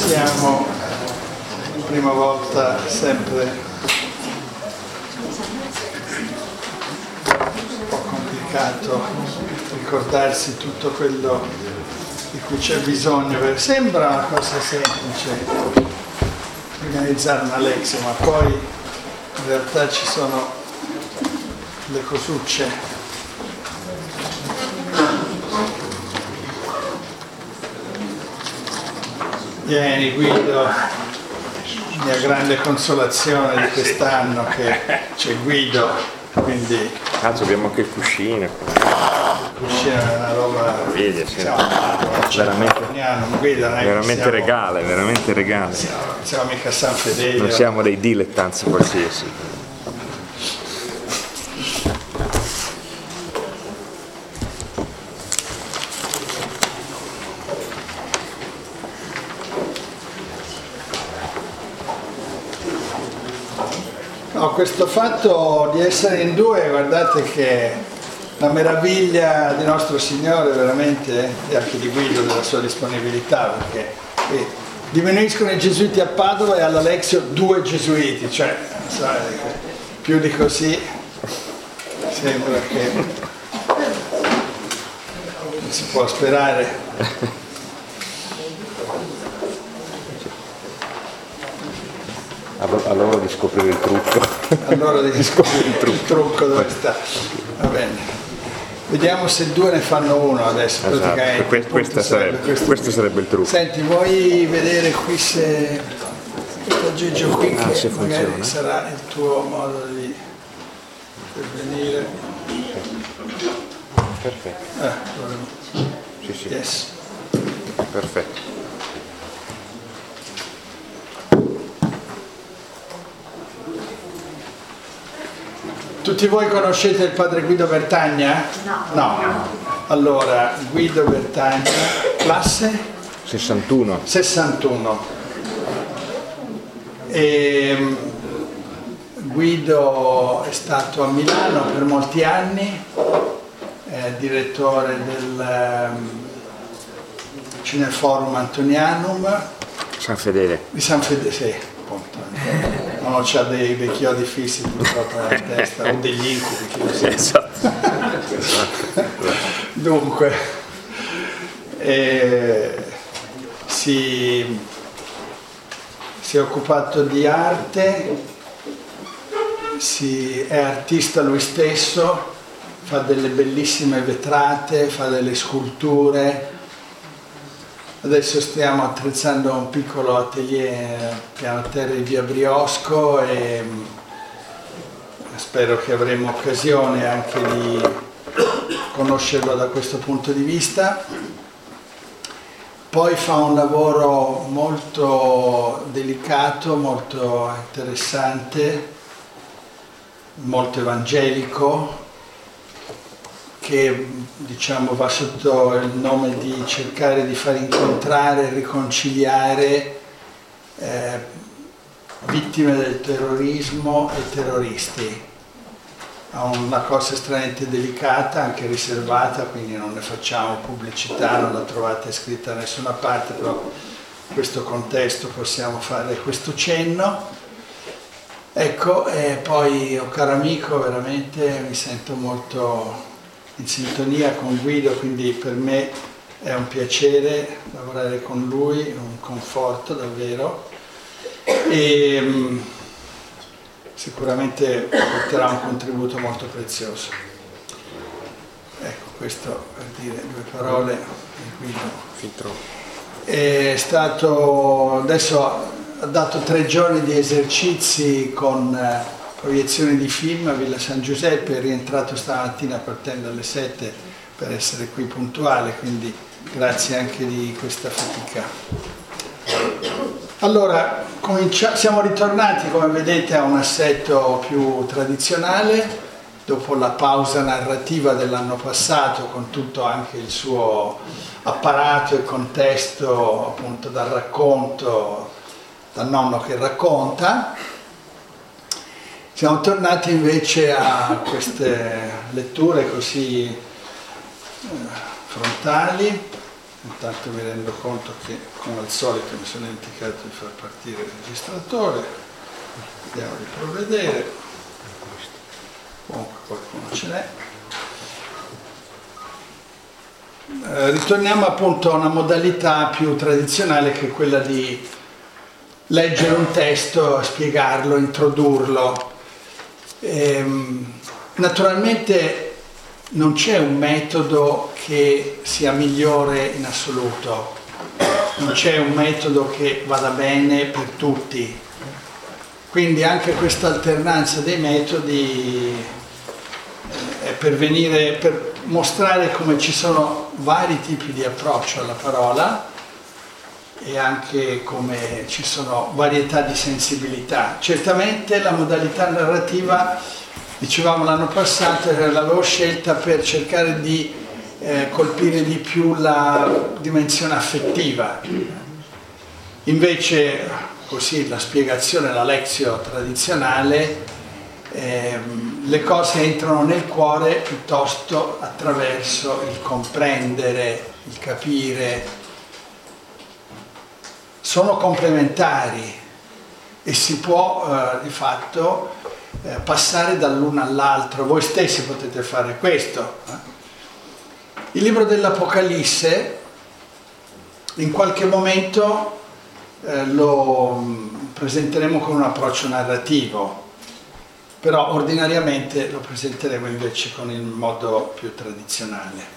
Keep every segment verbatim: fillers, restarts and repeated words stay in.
siamo, prima volta sempre un po' complicato ricordarsi tutto quello di cui c'è bisogno. Sembra una cosa semplice organizzare una lezione, ma poi in realtà ci sono le cosucce. Vieni Guido, mia grande consolazione di quest'anno che c'è Guido, quindi... Cazzo, abbiamo anche il cuscino. Il cuscino è una roba... Vedi, sì. Siamo, veramente, Guido, non è veramente siamo, regale, veramente regale. Siamo, siamo mica San Fedele. Non siamo dei dilettanti qualsiasi. No, questo fatto di essere in due, guardate che la meraviglia di nostro Signore veramente, e anche di Guido, della sua disponibilità, perché eh, diminuiscono i gesuiti a Padova e all'Alexio due gesuiti, cioè sai, più di così sembra che non si può sperare. A loro di scoprire il trucco. A loro di scoprire il trucco, il trucco dove sta. Va bene. Vediamo se due ne fanno uno adesso. Esatto. Praticamente. Que- questa sarebbe, questo, questo sarebbe il trucco. Senti, vuoi vedere qui se questo aggeggio qui ah, che se magari funziona. sarà il tuo modo di intervenire. Perfetto. Ah, allora. Sì, sì. Yes. Perfetto. Tutti voi conoscete il padre Guido Bertagna? No. No. Allora, Guido Bertagna, classe? sessantuno. sessantuno. E Guido è stato a Milano per molti anni, è direttore del um, Cineforum Antonianum. San Fedele. Di San Fedele, sì, appunto. Non c'ha dei, dei chiodi fissi purtroppo nella testa, o degli incubi, che lo sia. Esatto. Dunque, eh, si, si è occupato di arte, si, è artista lui stesso, fa delle bellissime vetrate, fa delle sculture. Adesso stiamo attrezzando un piccolo atelier piano terra di via Briosco e spero che avremo occasione anche di conoscerlo da questo punto di vista. Poi fa un lavoro molto delicato, molto interessante, molto evangelico, che diciamo va sotto il nome di cercare di far incontrare e riconciliare eh, vittime del terrorismo e terroristi. È una cosa estremamente delicata, anche riservata, quindi non ne facciamo pubblicità, non la trovate scritta da nessuna parte, però in questo contesto possiamo fare questo cenno. Ecco, e poi, oh caro amico, veramente mi sento molto in sintonia con Guido, quindi per me è un piacere lavorare con lui, un conforto davvero, e um, sicuramente porterà un contributo molto prezioso. Ecco, questo per dire due parole di Guido. È stato, adesso ha dato tre giorni di esercizi con eh, proiezioni di film a Villa San Giuseppe, è rientrato stamattina partendo alle sette per essere qui puntuale, quindi grazie anche di questa fatica. Allora, siamo ritornati, come vedete, a un assetto più tradizionale, dopo la pausa narrativa dell'anno passato, con tutto anche il suo apparato e contesto, appunto dal racconto, dal nonno che racconta. Siamo tornati invece a queste letture così eh, frontali, Intanto mi rendo conto che, come al solito, mi sono dimenticato di far partire il registratore. Vediamo di provvedere. Comunque qualcuno ce n'è. Eh, ritorniamo appunto a una modalità più tradizionale, che è quella di leggere un testo, spiegarlo, introdurlo. Ehm, naturalmente non c'è un metodo che sia migliore in assoluto, non c'è un metodo che vada bene per tutti, quindi anche questa alternanza dei metodi è per venire, per mostrare come ci sono vari tipi di approccio alla parola e anche come ci sono varietà di sensibilità. Certamente la modalità narrativa, dicevamo l'anno passato, l'avevo scelta per cercare di eh, colpire di più la dimensione affettiva. Invece, così, la spiegazione, la lexio tradizionale, eh, le cose entrano nel cuore piuttosto attraverso il comprendere, il capire. Sono complementari e si può eh, di fatto eh, passare dall'uno all'altro. Voi stessi potete fare questo. Eh? Il libro dell'Apocalisse in qualche momento eh, lo presenteremo con un approccio narrativo, però ordinariamente lo presenteremo invece con il modo più tradizionale.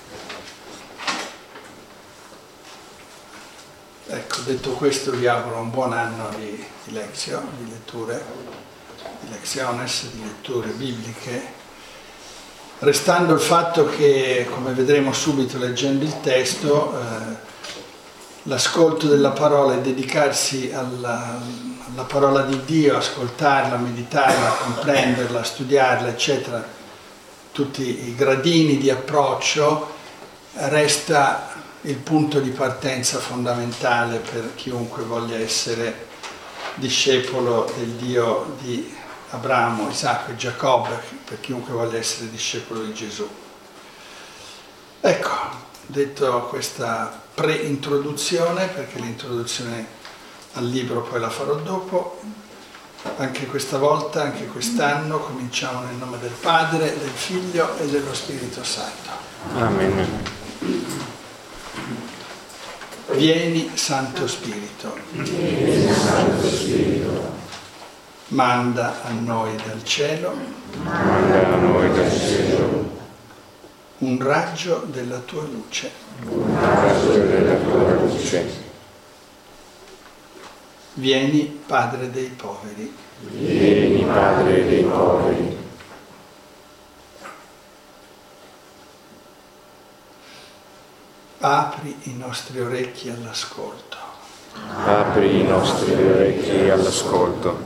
Ecco, detto questo, vi auguro un buon anno di, di lezione, di letture, di leziones, di letture bibliche, restando il fatto che, come vedremo subito leggendo il testo, eh, l'ascolto della parola e dedicarsi alla, alla parola di Dio, ascoltarla, meditarla, comprenderla, studiarla, eccetera, tutti i gradini di approccio, resta il punto di partenza fondamentale per chiunque voglia essere discepolo del Dio di Abramo, Isacco e Giacobbe, per chiunque voglia essere discepolo di Gesù. Ecco, detto questa pre-introduzione, perché l'introduzione al libro poi la farò dopo, anche questa volta, anche quest'anno, cominciamo nel nome del Padre, del Figlio e dello Spirito Santo. Amen. Vieni, Santo Spirito. Vieni, Santo Spirito. Manda a noi dal cielo. Manda a noi dal cielo Un raggio della tua luce. un raggio della tua luce. Vieni, Padre dei poveri. Vieni, Padre dei poveri. Apri i nostri orecchi all'ascolto. Apri i nostri orecchi all'ascolto.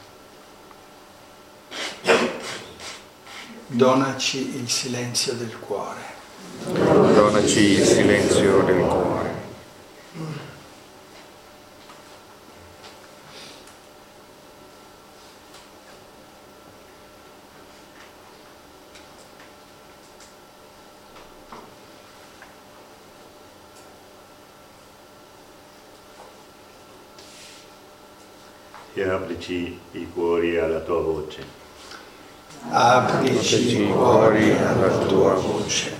Donaci il silenzio del cuore. Donaci il silenzio del cuore. E aprici i cuori alla tua voce. Aprici i cuori alla tua voce.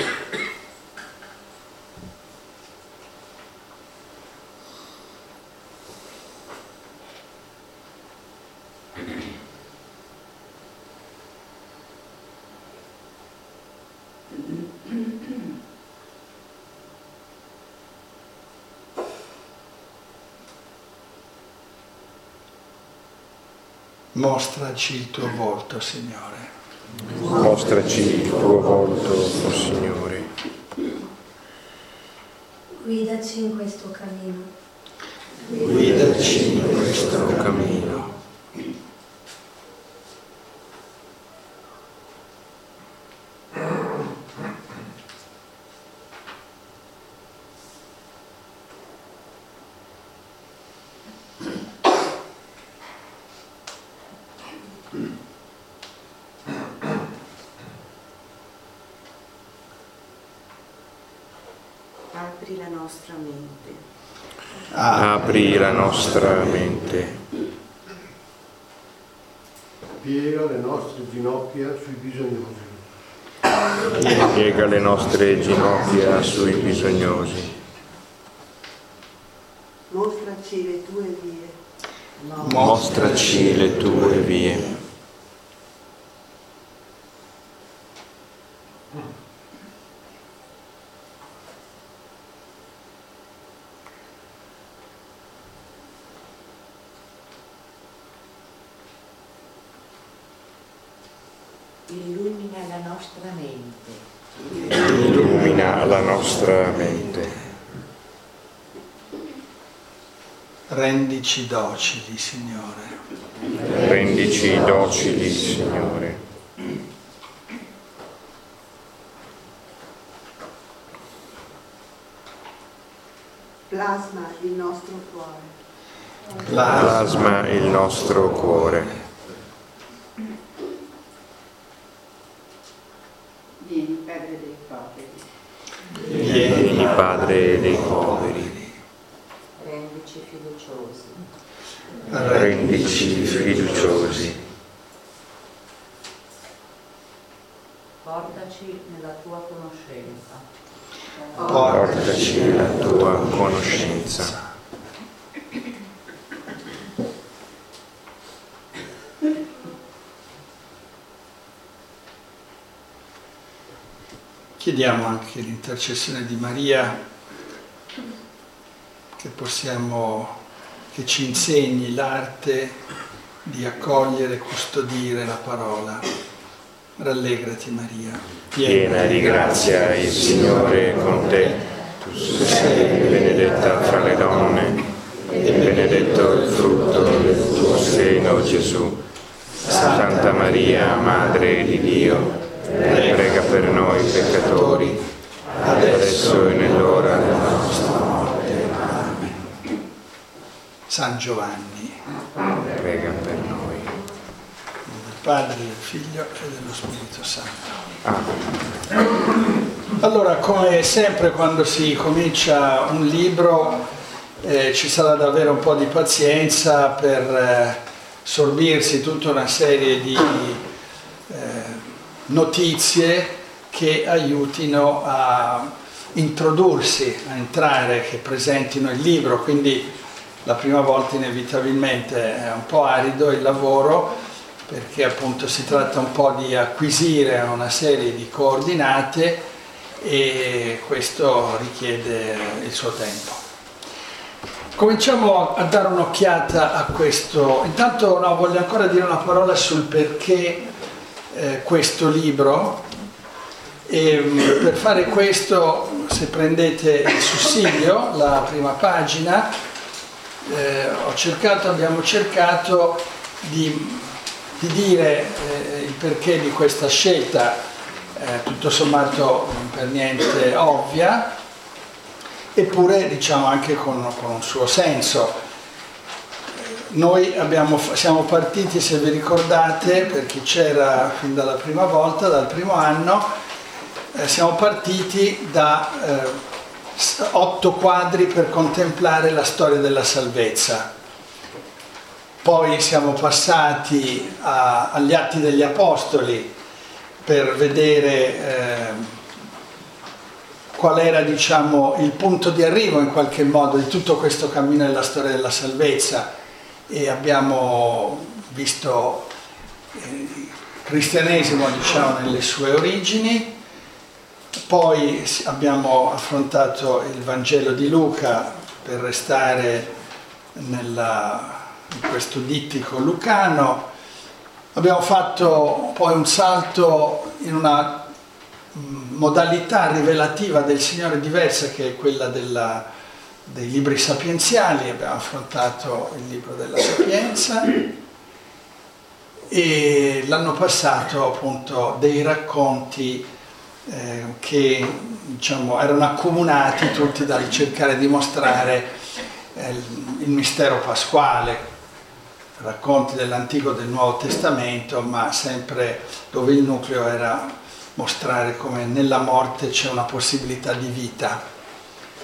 Mostraci il tuo volto, Signore. Mostraci il tuo volto, o Signore. Guidaci in questo cammino. Guidaci in questo cammino. Apri la nostra mente. Apri la nostra mente. Piega le nostre ginocchia sui bisognosi. Piega le nostre ginocchia sui bisognosi. Mostraci le tue vie. Mostraci le tue vie. Illumina la nostra mente. Illumina la nostra mente. Rendici docili, Signore. Rendici docili, Signore. Plasma il nostro cuore. Plasma il nostro cuore. Vieni, Padre dei poveri. Vieni, Padre dei poveri. Rendici fiduciosi. Rendici fiduciosi. Portaci nella tua conoscenza. Portaci la tua conoscenza. Chiediamo anche l'intercessione di Maria, che possiamo, che ci insegni l'arte di accogliere e custodire la parola. Rallegrati Maria, Piena di grazia, il Signore è con te. Tu sei benedetta fra le donne e benedetto il frutto del tuo seno, Gesù. Santa Maria, Madre di Dio, prega per noi peccatori, adesso e nell'ora della nostra morte. Amen. San Giovanni, Prega per noi. del Padre, del Figlio e dello Spirito Santo. Amen. Allora, come sempre quando si comincia un libro eh, ci sarà da avere un po' di pazienza per eh, sorbirsi tutta una serie di eh, notizie che aiutino a introdursi, a entrare, che presentino il libro, quindi la prima volta inevitabilmente è un po' arido il lavoro, perché appunto si tratta un po' di acquisire una serie di coordinate e questo richiede il suo tempo. Cominciamo a dare un'occhiata a questo. Intanto no, voglio ancora dire una parola sul perché eh, questo libro. E per fare questo, se prendete il sussidio, la prima pagina, eh, ho cercato, abbiamo cercato di, di dire eh, il perché di questa scelta, eh, tutto sommato per niente ovvia, eppure diciamo anche con, con un suo senso. Noi abbiamo, siamo partiti, se vi ricordate, per chi c'era fin dalla prima volta, dal primo anno, eh, siamo partiti da eh, otto quadri per contemplare la storia della salvezza. Poi siamo passati a, agli Atti degli Apostoli per vedere eh, qual era, diciamo, il punto di arrivo in qualche modo di tutto questo cammino della storia della salvezza, e abbiamo visto il cristianesimo, diciamo, nelle sue origini. Poi abbiamo affrontato il Vangelo di Luca per restare nella, in questo dittico lucano. Abbiamo fatto poi un salto in una modalità rivelativa del Signore diversa, che è quella della, dei libri sapienziali. Abbiamo affrontato il libro della Sapienza e l'anno passato appunto dei racconti eh, che, diciamo, erano accomunati tutti dal cercare di mostrare eh, il mistero pasquale, racconti dell'Antico e del Nuovo Testamento, ma sempre dove il nucleo era mostrare come nella morte c'è una possibilità di vita.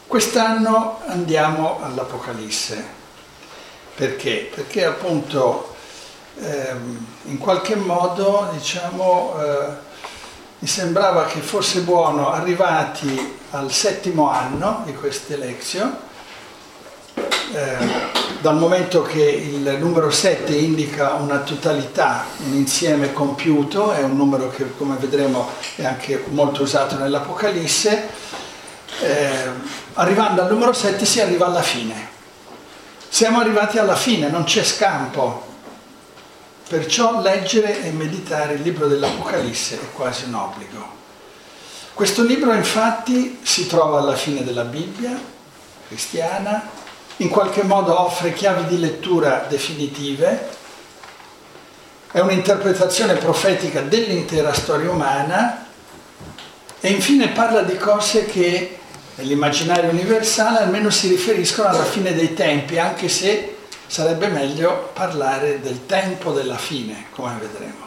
Quest'anno andiamo all'Apocalisse. Perché? Perché appunto ehm, in qualche modo, diciamo, eh, mi sembrava che fosse buono, arrivati al settimo anno di queste lezioni, eh, dal momento che il numero sette indica una totalità, un insieme compiuto, è un numero che, come vedremo, è anche molto usato nell'Apocalisse, eh, arrivando al numero sette si arriva alla fine. Siamo arrivati alla fine, non c'è scampo. Perciò leggere e meditare il libro dell'Apocalisse è quasi un obbligo. Questo libro infatti si trova alla fine della Bibbia cristiana, in qualche modo offre chiavi di lettura definitive, è un'interpretazione profetica dell'intera storia umana e infine parla di cose che nell'immaginario universale almeno si riferiscono alla fine dei tempi, anche se sarebbe meglio parlare del tempo della fine, come vedremo.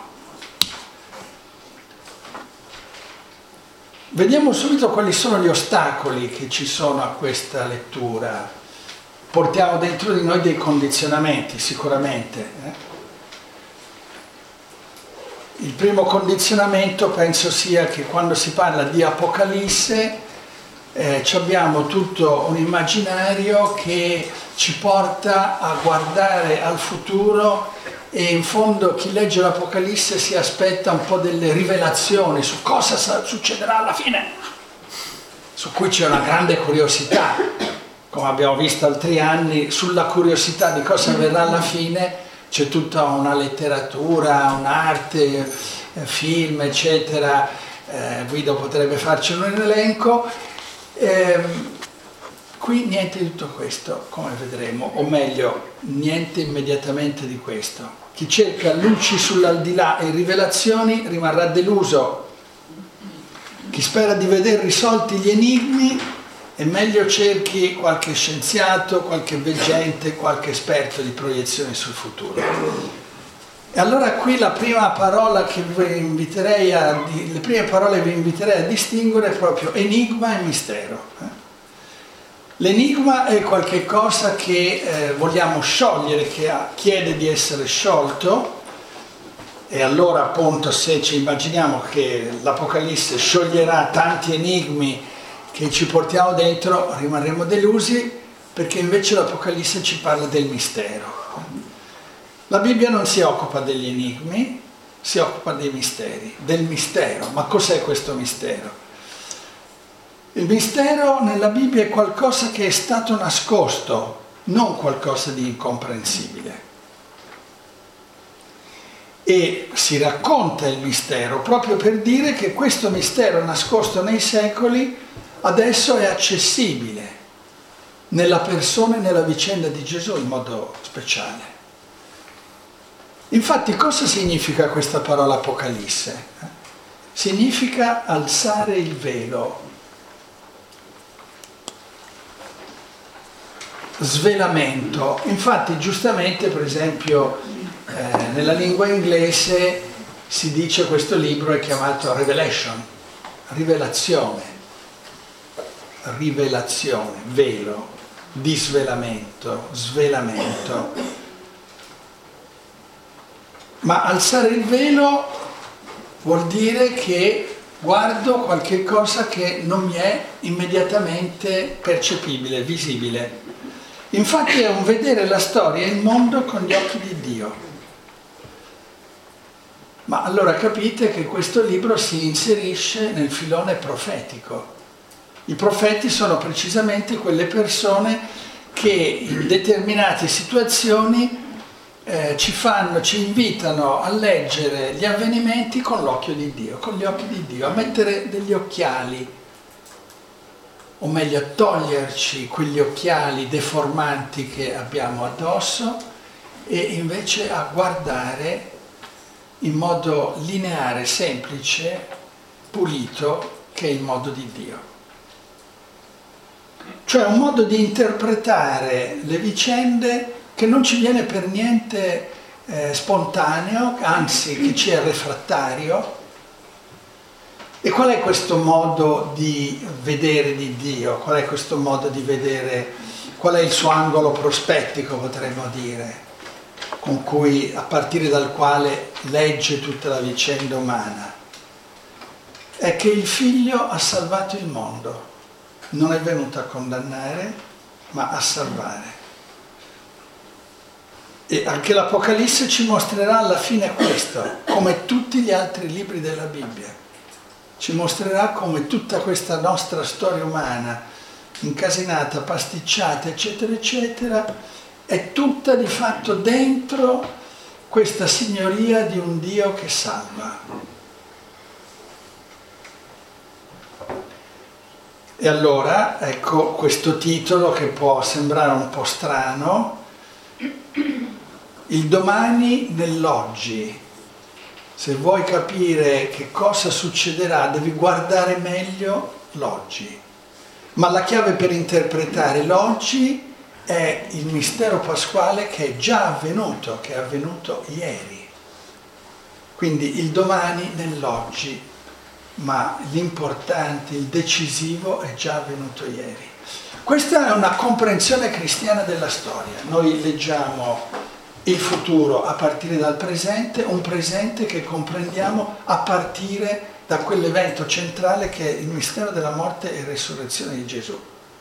Vediamo subito quali sono gli ostacoli che ci sono a questa lettura. Portiamo dentro di noi dei condizionamenti, sicuramente. Eh? Il primo condizionamento penso sia che quando si parla di Apocalisse eh, abbiamo tutto un immaginario che ci porta a guardare al futuro e in fondo chi legge l'Apocalisse si aspetta un po' delle rivelazioni su cosa succederà alla fine, su cui c'è una grande curiosità, come abbiamo visto altri anni. Sulla curiosità di cosa avverrà alla fine c'è tutta una letteratura, un'arte, film, eccetera. Eh, Guido potrebbe farci un elenco. Eh, qui niente di tutto questo, come vedremo, o meglio, niente immediatamente di questo. Chi cerca luci sull'aldilà e rivelazioni rimarrà deluso. Chi spera di veder risolti gli enigmi è meglio cerchi qualche scienziato, qualche veggente, qualche esperto di proiezione sul futuro. E allora qui la prima parola che vi inviterei a, le prime parole che vi inviterei a distinguere è proprio enigma e mistero. L'enigma è qualche cosa che eh, vogliamo sciogliere, che chiede di essere sciolto, e allora appunto se ci immaginiamo che l'Apocalisse scioglierà tanti enigmi che ci portiamo dentro, rimarremo delusi, perché invece l'Apocalisse ci parla del mistero. La Bibbia non si occupa degli enigmi, si occupa dei misteri, del mistero. Ma cos'è questo mistero? Il mistero nella Bibbia è qualcosa che è stato nascosto, non qualcosa di incomprensibile. E si racconta il mistero proprio per dire che questo mistero nascosto nei secoli adesso è accessibile nella persona e nella vicenda di Gesù in modo speciale. Infatti, cosa significa questa parola Apocalisse? Significa alzare il velo, svelamento. Infatti, giustamente, per esempio, eh, nella lingua inglese si dice questo libro è chiamato Revelation, rivelazione, rivelazione, velo, disvelamento, svelamento. Ma alzare il velo vuol dire che guardo qualche cosa che non mi è immediatamente percepibile, visibile. Infatti è un vedere la storia e il mondo con gli occhi di Dio. Ma allora capite che questo libro si inserisce nel filone profetico. I profeti sono precisamente quelle persone che in determinate situazioni Eh, ci fanno, ci invitano a leggere gli avvenimenti con l'occhio di Dio, con gli occhi di Dio, a mettere degli occhiali, o meglio a toglierci quegli occhiali deformanti che abbiamo addosso e invece a guardare in modo lineare, semplice, pulito, che è il modo di Dio. Cioè un modo di interpretare le vicende che non ci viene per niente eh, spontaneo, anzi che ci è refrattario, E qual è questo modo di vedere di Dio? Qual è questo modo di vedere, qual è il suo angolo prospettico, potremmo dire, con cui, a partire dal quale legge tutta la vicenda umana? È che il Figlio ha salvato il mondo, non è venuto a condannare, ma a salvare. E anche l'Apocalisse ci mostrerà alla fine questo, come tutti gli altri libri della Bibbia. Ci mostrerà come tutta questa nostra storia umana, incasinata, pasticciata, eccetera, eccetera, è tutta di fatto dentro questa signoria di un Dio che salva. E allora, ecco, questo titolo che può sembrare un po' strano, il domani nell'oggi. Se vuoi capire che cosa succederà, devi guardare meglio l'oggi. Ma la chiave per interpretare l'oggi è il mistero pasquale che è già avvenuto, che è avvenuto ieri. Quindi il domani nell'oggi, ma l'importante, il decisivo è già avvenuto ieri. Questa è una comprensione cristiana della storia. Noi leggiamo il futuro a partire dal presente, un presente che comprendiamo a partire da quell'evento centrale che è il mistero della morte e resurrezione di Gesù.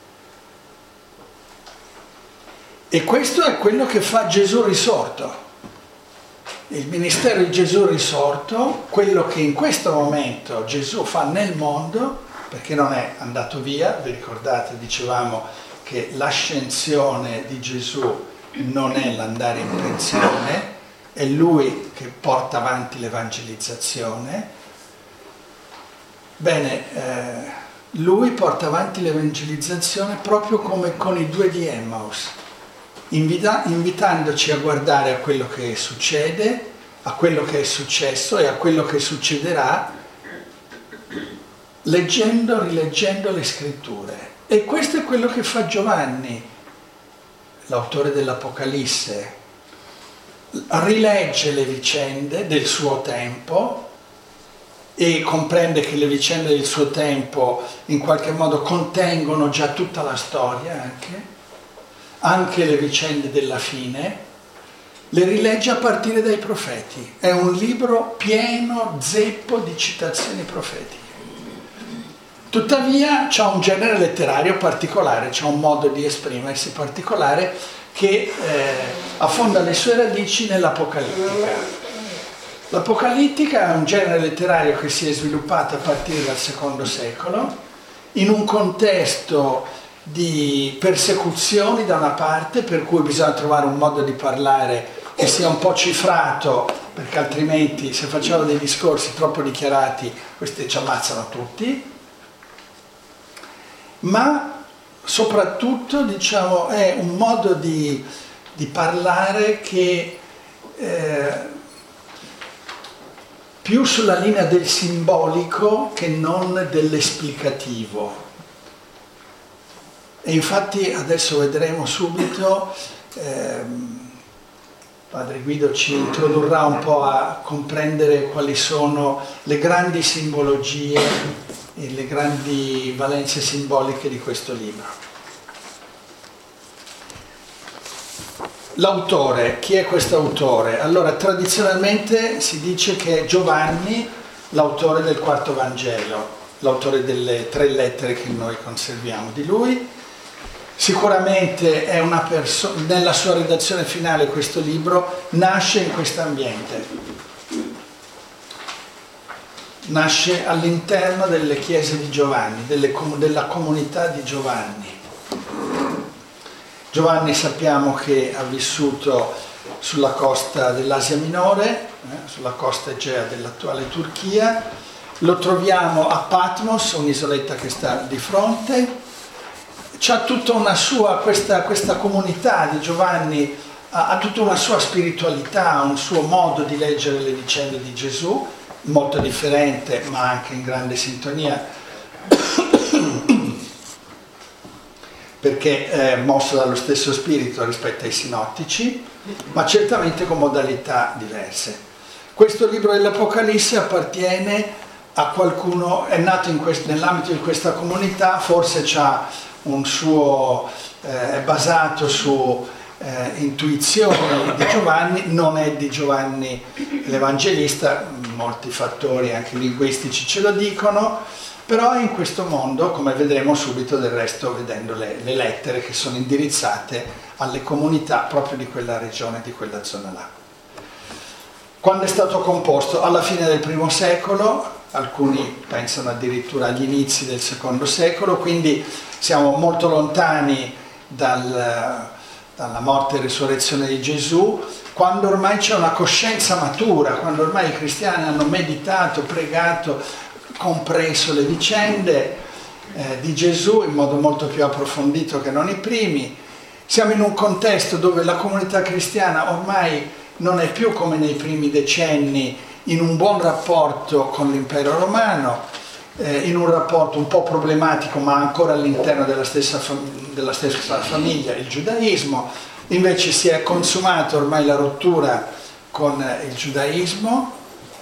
E questo è quello che fa Gesù risorto. Il ministero di Gesù risorto, quello che in questo momento Gesù fa nel mondo, perché non è andato via, vi ricordate, dicevamo che l'ascensione di Gesù non è l'andare in pensione, è Lui che porta avanti l'evangelizzazione. Bene, eh, Lui porta avanti l'evangelizzazione proprio come con i due di Emmaus, invita- invitandoci a guardare a quello che succede, a quello che è successo e a quello che succederà, leggendo, rileggendo le scritture. E questo è quello che fa Giovanni, l'autore dell'Apocalisse. Rilegge le vicende del suo tempo e comprende che le vicende del suo tempo in qualche modo contengono già tutta la storia, anche, anche le vicende della fine, le rilegge a partire dai profeti. È un libro pieno, zeppo di citazioni profetiche. Tuttavia c'è un genere letterario particolare, c'è un modo di esprimersi particolare che eh, affonda le sue radici nell'Apocalittica. L'Apocalittica è un genere letterario che si è sviluppato a partire dal secondo secolo, in un contesto di persecuzioni da una parte, per cui bisogna trovare un modo di parlare che sia un po' cifrato, perché altrimenti se facciamo dei discorsi troppo dichiarati, questi ci ammazzano tutti. Ma soprattutto, diciamo, è un modo di, di parlare che eh, più sulla linea del simbolico che non dell'esplicativo. E infatti adesso vedremo subito, ehm, Padre Guido ci introdurrà un po' a comprendere quali sono le grandi simbologie e le grandi valenze simboliche di questo libro. L'autore, chi è questo autore? Allora, tradizionalmente si dice che è Giovanni, l'autore del quarto Vangelo, l'autore delle tre lettere che noi conserviamo di lui. Sicuramente è una persona, nella sua redazione finale questo libro nasce in questo ambiente. Nasce all'interno delle chiese di Giovanni, delle, della comunità di Giovanni. Giovanni sappiamo che ha vissuto sulla costa dell'Asia Minore, eh, sulla costa egea dell'attuale Turchia. Lo troviamo a Patmos, un'isoletta che sta di fronte. C'ha tutta una sua, questa, questa comunità di Giovanni ha, ha tutta una sua spiritualità, un suo modo di leggere le vicende di Gesù, molto differente ma anche in grande sintonia, perché è mosso dallo stesso spirito rispetto ai sinottici, ma certamente con modalità diverse. Questo libro dell'Apocalisse appartiene a qualcuno, è nato in nell'ambito di questa comunità, forse c'ha un suo, eh, è basato su eh, intuizioni di Giovanni, non è di Giovanni l'Evangelista, molti fattori anche linguistici ce lo dicono, però è in questo mondo, come vedremo subito del resto vedendo le, le lettere che sono indirizzate alle comunità proprio di quella regione, di quella zona là. Quando è stato composto? Alla fine del primo secolo, alcuni pensano addirittura agli inizi del secondo secolo, quindi siamo molto lontani dal, dalla morte e risurrezione di Gesù, quando ormai c'è una coscienza matura, quando ormai i cristiani hanno meditato, pregato, compreso le vicende eh, di Gesù in modo molto più approfondito che non i primi. Siamo in un contesto dove la comunità cristiana ormai non è più come nei primi decenni in un buon rapporto con l'impero romano, eh, in un rapporto un po' problematico ma ancora all'interno della stessa, fam- della stessa famiglia, il giudaismo. Invece si è consumata ormai la rottura con il giudaismo,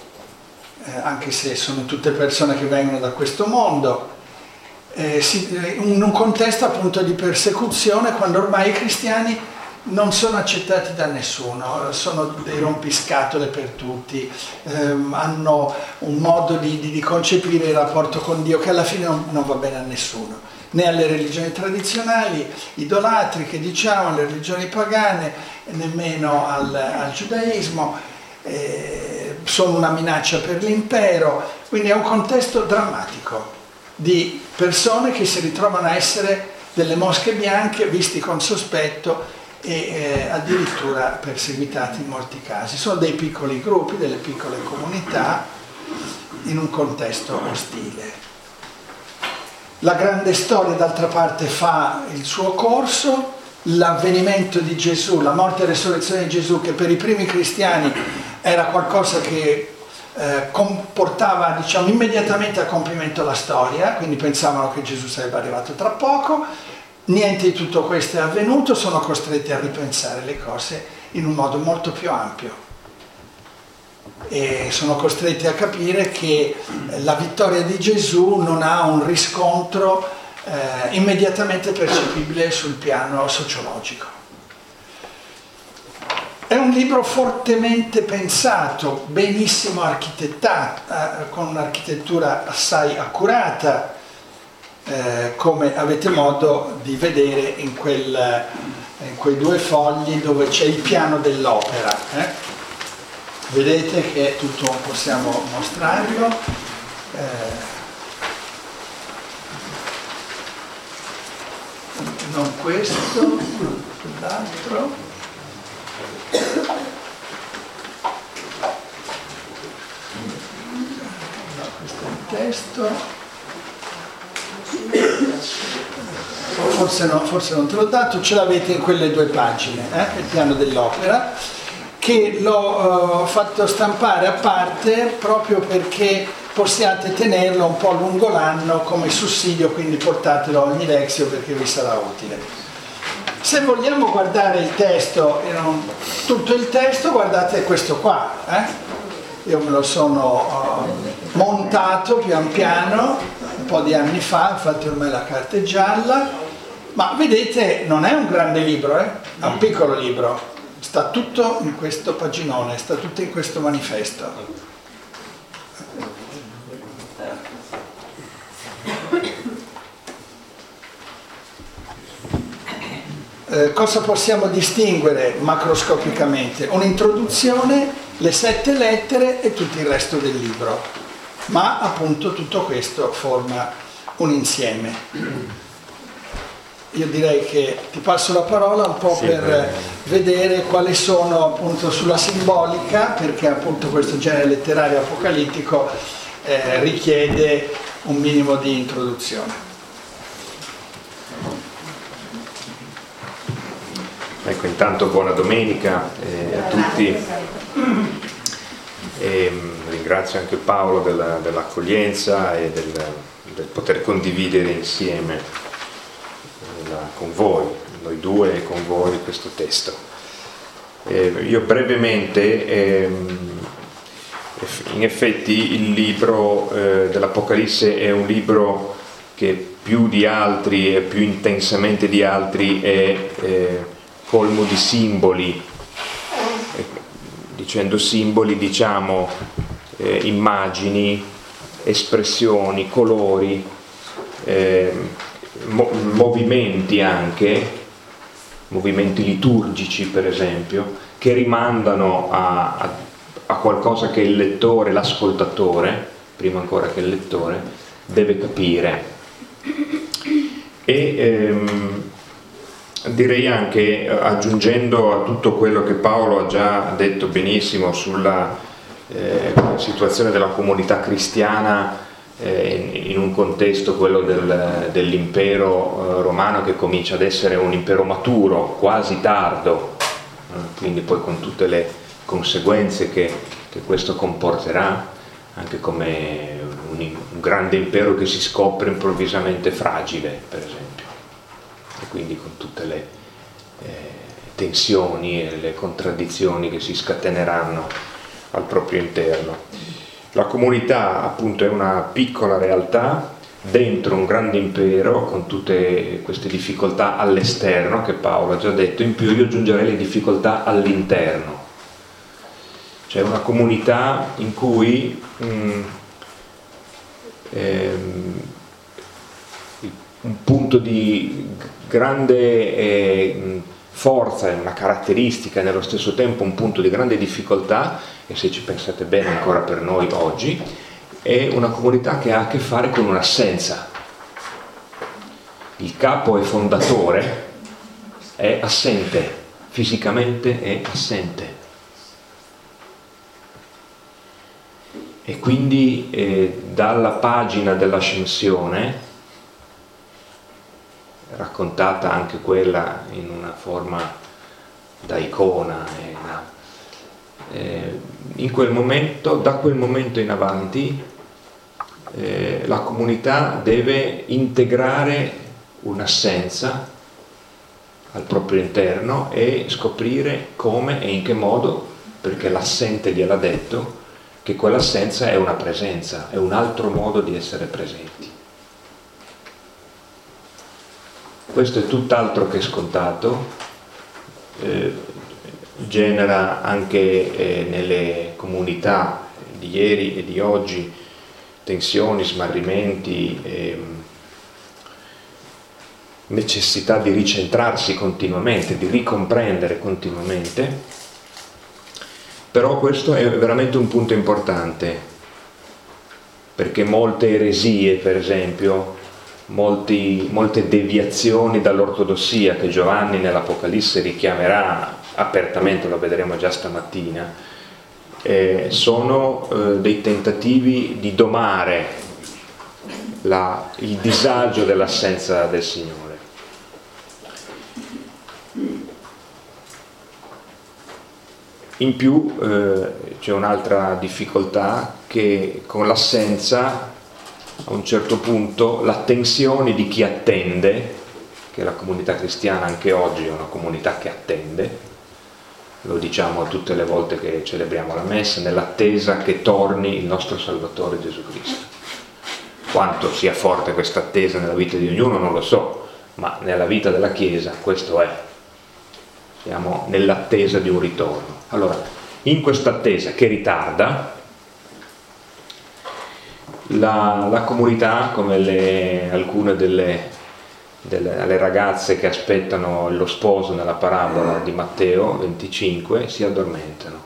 eh, anche se sono tutte persone che vengono da questo mondo, eh, si, in un contesto appunto di persecuzione, quando ormai i cristiani non sono accettati da nessuno, sono dei rompiscatole per tutti, ehm, hanno un modo di, di, di concepire il rapporto con Dio che alla fine non, non va bene a nessuno, né alle religioni tradizionali, idolatriche, diciamo, alle religioni pagane, nemmeno al, al giudaismo, eh, sono una minaccia per l'impero, quindi è un contesto drammatico di persone che si ritrovano a essere delle mosche bianche, visti con sospetto e eh, addirittura perseguitati in molti casi. Sono dei piccoli gruppi, delle piccole comunità in un contesto ostile. La grande storia d'altra parte fa il suo corso, l'avvenimento di Gesù, la morte e resurrezione di Gesù, che per i primi cristiani era qualcosa che eh, comportava, diciamo, immediatamente a compimento la storia, quindi pensavano che Gesù sarebbe arrivato tra poco. Niente di tutto questo è avvenuto, sono costretti a ripensare le cose in un modo molto più ampio e sono costretti a capire che la vittoria di Gesù non ha un riscontro eh, immediatamente percepibile sul piano sociologico. È un libro fortemente pensato, benissimo architettato, eh, con un'architettura assai accurata, Eh, come avete modo di vedere in, quel, in quei due fogli dove c'è il piano dell'opera. Eh? Vedete che tutto possiamo mostrarlo. Eh, non questo, l'altro. No, questo è il testo. Forse, no, forse non te l'ho dato, ce l'avete in quelle due pagine, eh, il piano dell'opera, che l'ho uh, fatto stampare a parte proprio perché possiate tenerlo un po' lungo l'anno come sussidio, quindi portatelo ogni lexio perché vi sarà utile. Se vogliamo guardare il testo, tutto il testo, guardate questo qua, eh? Io me lo sono uh, montato pian piano un po' di anni fa, infatti ormai la carta è gialla, ma vedete non è un grande libro, eh? È un piccolo libro, sta tutto in questo paginone, sta tutto in questo manifesto. Eh, cosa possiamo distinguere macroscopicamente? Un'introduzione, le sette lettere e tutto il resto del libro. Ma appunto tutto questo forma un insieme. Io direi che ti passo la parola un po' sì, per beh. vedere quali sono appunto sulla simbolica, perché appunto questo genere letterario apocalittico eh, richiede un minimo di introduzione. Ecco, intanto buona domenica eh, a tutti. E ringrazio anche Paolo della, dell'accoglienza e del, del poter condividere insieme la, con voi, noi due e con voi questo testo. Eh, io brevemente ehm, In effetti il libro eh, dell'Apocalisse è un libro che più di altri e più intensamente di altri è eh, colmo di simboli. Eh, dicendo simboli diciamo eh, immagini, espressioni, colori, eh, mo- movimenti anche, movimenti liturgici per esempio, che rimandano a, a, a qualcosa che il lettore, l'ascoltatore, prima ancora che il lettore, deve capire. E ehm, direi anche, aggiungendo a tutto quello che Paolo ha già detto benissimo sulla eh, situazione della comunità cristiana eh, in, in un contesto, quello del, dell'impero eh, romano, che comincia ad essere un impero maturo, quasi tardo, eh, quindi poi con tutte le conseguenze che, che questo comporterà, anche come un, un grande impero che si scopre improvvisamente fragile, per esempio, e quindi con tutte le eh, tensioni e le contraddizioni che si scateneranno al proprio interno. La comunità appunto è una piccola realtà dentro un grande impero, con tutte queste difficoltà all'esterno che Paolo ha già detto. In più io aggiungerei le difficoltà all'interno. C'è una comunità in cui mh, ehm, un punto di grande eh, forza, una caratteristica, e nello stesso tempo un punto di grande difficoltà, e se ci pensate bene ancora per noi oggi, è una comunità che ha a che fare con un'assenza. Il capo e fondatore è assente, fisicamente è assente. E quindi eh, dalla pagina dell'ascensione, raccontata anche quella in una forma da icona, eh, in quel momento, da quel momento in avanti, eh, la comunità deve integrare un'assenza al proprio interno e scoprire come e in che modo, perché l'assente gliel'ha detto, che quell'assenza è una presenza, è un altro modo di essere presenti. Questo è tutt'altro che scontato, eh, genera anche eh, nelle comunità di ieri e di oggi tensioni, smarrimenti, eh, necessità di ricentrarsi continuamente, di ricomprendere continuamente. Però questo è veramente un punto importante, perché molte eresie, per esempio, molti, molte deviazioni dall'ortodossia che Giovanni nell'Apocalisse richiamerà apertamente, lo vedremo già stamattina, eh, sono eh, dei tentativi di domare la, il disagio dell'assenza del Signore. In più eh, c'è un'altra difficoltà, che con l'assenza a un certo punto la tensione di chi attende, che la comunità cristiana anche oggi è una comunità che attende, lo diciamo tutte le volte che celebriamo la messa, nell'attesa che torni il nostro Salvatore Gesù Cristo. Quanto sia forte questa attesa nella vita di ognuno non lo so, ma nella vita della Chiesa questo è. Siamo nell'attesa di un ritorno. Allora, in questa attesa che ritarda, la, la comunità, come le, alcune delle, delle le ragazze che aspettano lo sposo nella parabola di Matteo venticinque, si addormentano.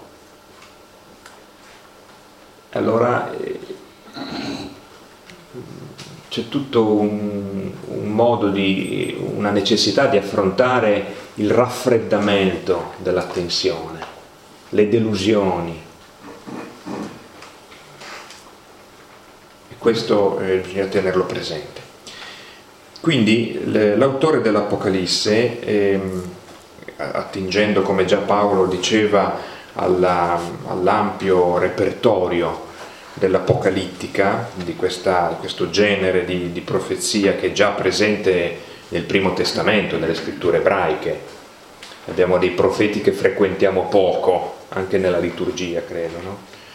Allora eh, c'è tutto un, un modo di, una necessità di affrontare il raffreddamento della tensione, le delusioni. E questo eh, bisogna tenerlo presente. Quindi l'autore dell'Apocalisse, ehm, attingendo, come già Paolo diceva, alla, all'ampio repertorio dell'Apocalittica, di questa, questo genere di, di profezia che è già presente nel Primo Testamento, nelle scritture ebraiche. Abbiamo dei profeti che frequentiamo poco, anche nella liturgia, credo, no?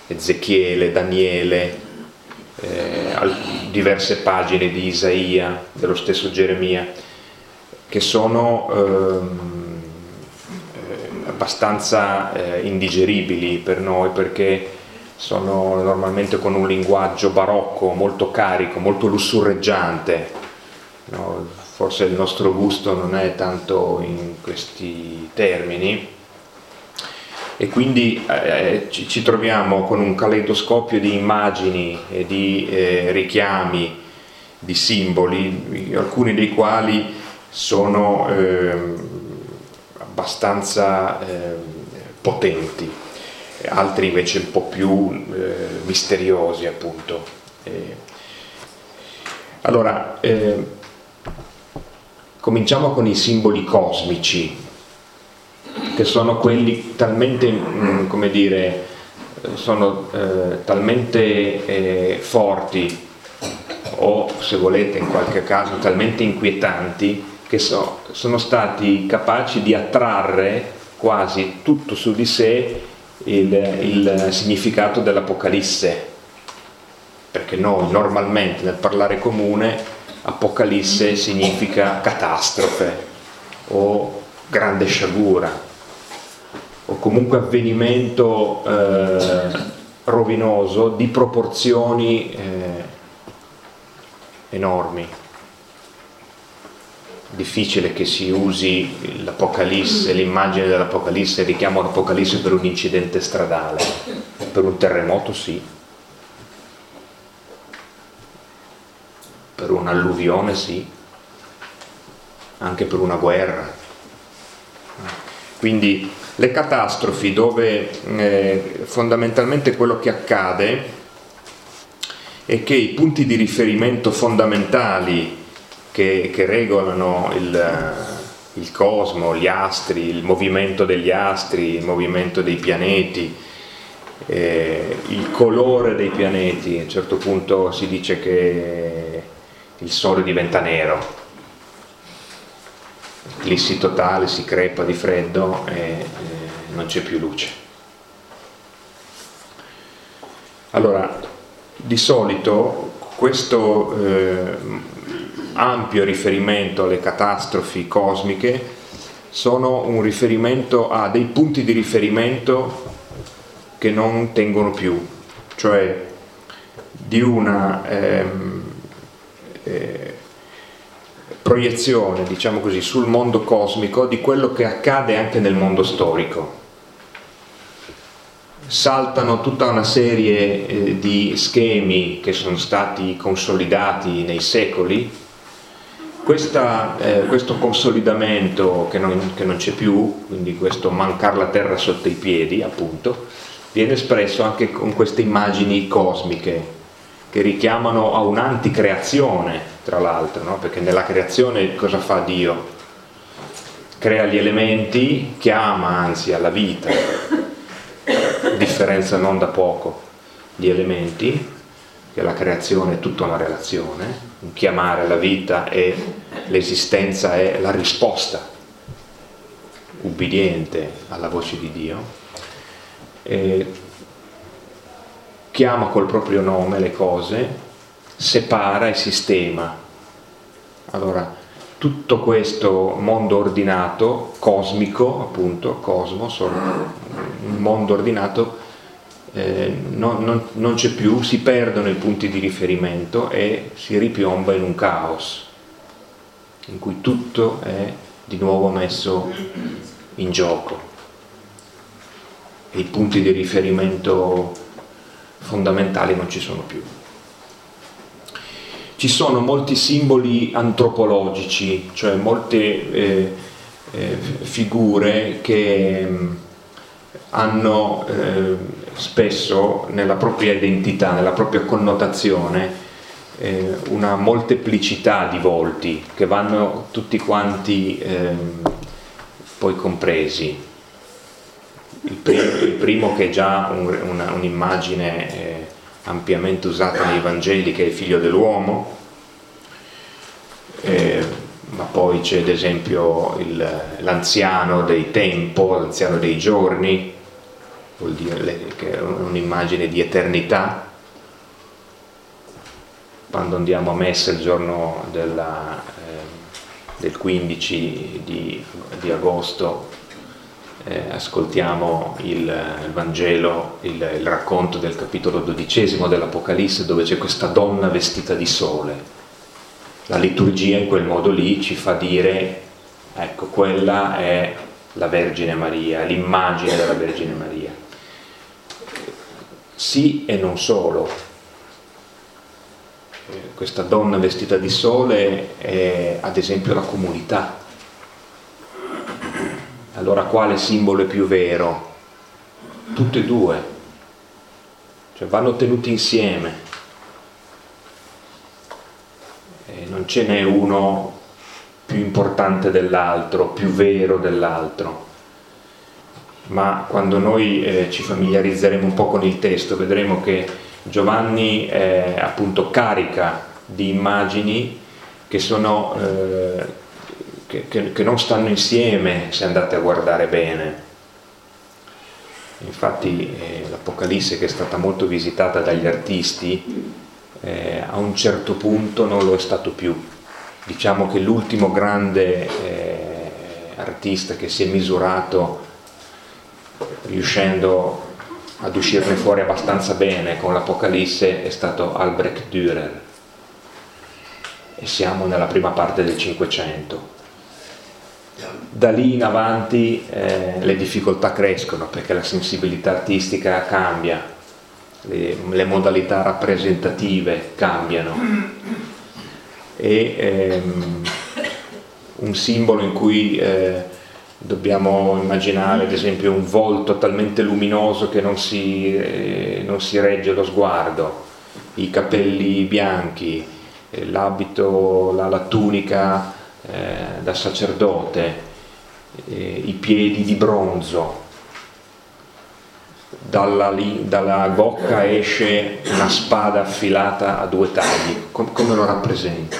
Ezechiele, Daniele, eh, diverse pagine di Isaia, dello stesso Geremia, che sono ehm, eh, abbastanza eh, indigeribili per noi, perché sono normalmente con un linguaggio barocco, molto carico, molto lussurreggiante, no? Forse il nostro gusto non è tanto in questi termini, e quindi eh, ci, ci troviamo con un caleidoscopio di immagini e di eh, richiami, di simboli, alcuni dei quali sono eh, abbastanza eh, potenti, altri invece un po' più eh, misteriosi, appunto. Eh, allora, eh, cominciamo con i simboli cosmici, che sono quelli talmente, mh, come dire, sono eh, talmente eh, forti, o se volete in qualche caso talmente inquietanti, che so, sono stati capaci di attrarre quasi tutto su di sé il, il significato dell'Apocalisse, perché noi normalmente nel parlare comune Apocalisse significa catastrofe o grande sciagura o comunque avvenimento eh, rovinoso di proporzioni eh, enormi. Difficile che si usi l'Apocalisse, l'immagine dell'Apocalisse, il richiamo all'Apocalisse per un incidente stradale. Per un terremoto sì, per un'alluvione sì, anche per una guerra. Quindi le catastrofi, dove eh, fondamentalmente quello che accade è che i punti di riferimento fondamentali che, che regolano il, il cosmo, gli astri, il movimento degli astri, il movimento dei pianeti, eh, il colore dei pianeti, a un certo punto si dice che il Sole diventa nero, eclissi totale, si crepa di freddo e, e non c'è più luce. Allora, di solito questo eh, ampio riferimento alle catastrofi cosmiche sono un riferimento a dei punti di riferimento che non tengono più, cioè di una ehm, eh, proiezione, diciamo così, sul mondo cosmico di quello che accade anche nel mondo storico. Saltano tutta una serie eh, di schemi che sono stati consolidati nei secoli. Questa, eh, questo consolidamento che non, che non c'è più, quindi questo mancare la terra sotto i piedi, appunto, viene espresso anche con queste immagini cosmiche che richiamano a un'anticreazione, tra l'altro, no? Perché nella creazione cosa fa Dio? Crea gli elementi, chiama anzi alla vita, differenza non da poco, gli elementi, che la creazione è tutta una relazione, un chiamare alla vita e l'esistenza è la risposta ubbidiente alla voce di Dio, e chiama col proprio nome le cose, separa e sistema. Allora, tutto questo mondo ordinato, cosmico, appunto, cosmos, un mondo ordinato, eh, non, non, non c'è più, si perdono i punti di riferimento e si ripiomba in un caos, in cui tutto è di nuovo messo in gioco. E i punti di riferimento fondamentali non ci sono più. Ci sono molti simboli antropologici, cioè molte eh, eh, figure che mh, hanno eh, spesso nella propria identità, nella propria connotazione, eh, una molteplicità di volti che vanno tutti quanti eh, poi compresi. Il primo, il primo che è già un, una, un'immagine eh, ampiamente usata nei Vangeli, che è il figlio dell'uomo, eh, ma poi c'è ad esempio il, l'anziano dei tempo, l'anziano dei giorni, vuol dire che è un'immagine di eternità. Quando andiamo a messa il giorno della, eh, del quindici di, di agosto, eh, ascoltiamo il, il Vangelo, il, il racconto del capitolo dodicesimo dell'Apocalisse, dove c'è questa donna vestita di sole. La liturgia in quel modo lì ci fa dire, ecco, quella è la Vergine Maria, l'immagine della Vergine Maria. Sì e non solo. Questa donna vestita di sole è ad esempio la comunità. Allora quale simbolo è più vero? Tutte e due, cioè vanno tenuti insieme e non ce n'è uno più importante dell'altro, più vero dell'altro. Ma quando noi eh, ci familiarizzeremo un po' con il testo, vedremo che Giovanni eh, appunto carica di immagini che sono eh, che, che, che non stanno insieme se andate a guardare bene. Infatti eh, l'Apocalisse, che è stata molto visitata dagli artisti, eh, a un certo punto non lo è stato più. Diciamo che l'ultimo grande eh, artista che si è misurato riuscendo ad uscirne fuori abbastanza bene con l'Apocalisse è stato Albrecht Dürer, e siamo nella prima parte del Cinquecento. Da lì in avanti eh, le difficoltà crescono, perché la sensibilità artistica cambia, le, le modalità rappresentative cambiano, e ehm, un simbolo in cui eh, dobbiamo immaginare ad esempio un volto talmente luminoso che non si, eh, non si regge lo sguardo, i capelli bianchi, eh, l'abito, la, la tunica eh, da sacerdote, eh, i piedi di bronzo, dalla, dalla bocca esce una spada affilata a due tagli. Com- come lo rappresenti?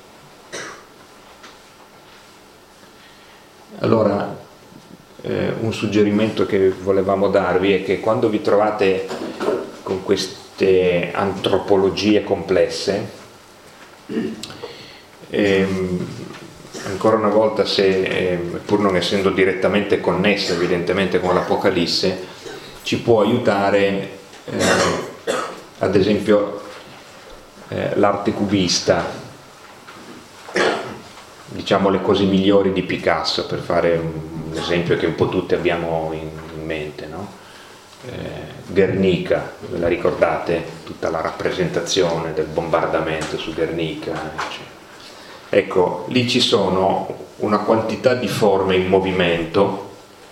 Allora, eh, un suggerimento che volevamo darvi è che quando vi trovate con queste antropologie complesse, ehm, ancora una volta, se, eh, pur non essendo direttamente connessa evidentemente con l'Apocalisse, ci può aiutare eh, ad esempio eh, l'arte cubista, diciamo le cose migliori di Picasso, per fare un esempio che un po' tutti abbiamo in, in mente, no? eh, Guernica, ve la ricordate? Tutta la rappresentazione del bombardamento su Guernica, eccetera. Ecco, lì ci sono una quantità di forme in movimento,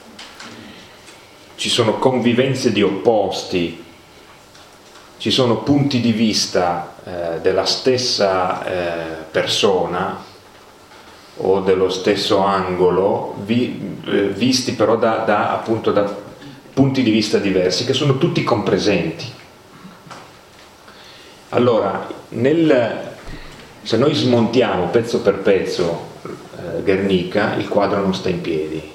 ci sono convivenze di opposti, ci sono punti di vista eh, della stessa eh, persona o dello stesso angolo, vi, eh, visti però da, da, appunto, da punti di vista diversi, che sono tutti compresenti. Allora, nel, se noi smontiamo pezzo per pezzo eh, Guernica, il quadro non sta in piedi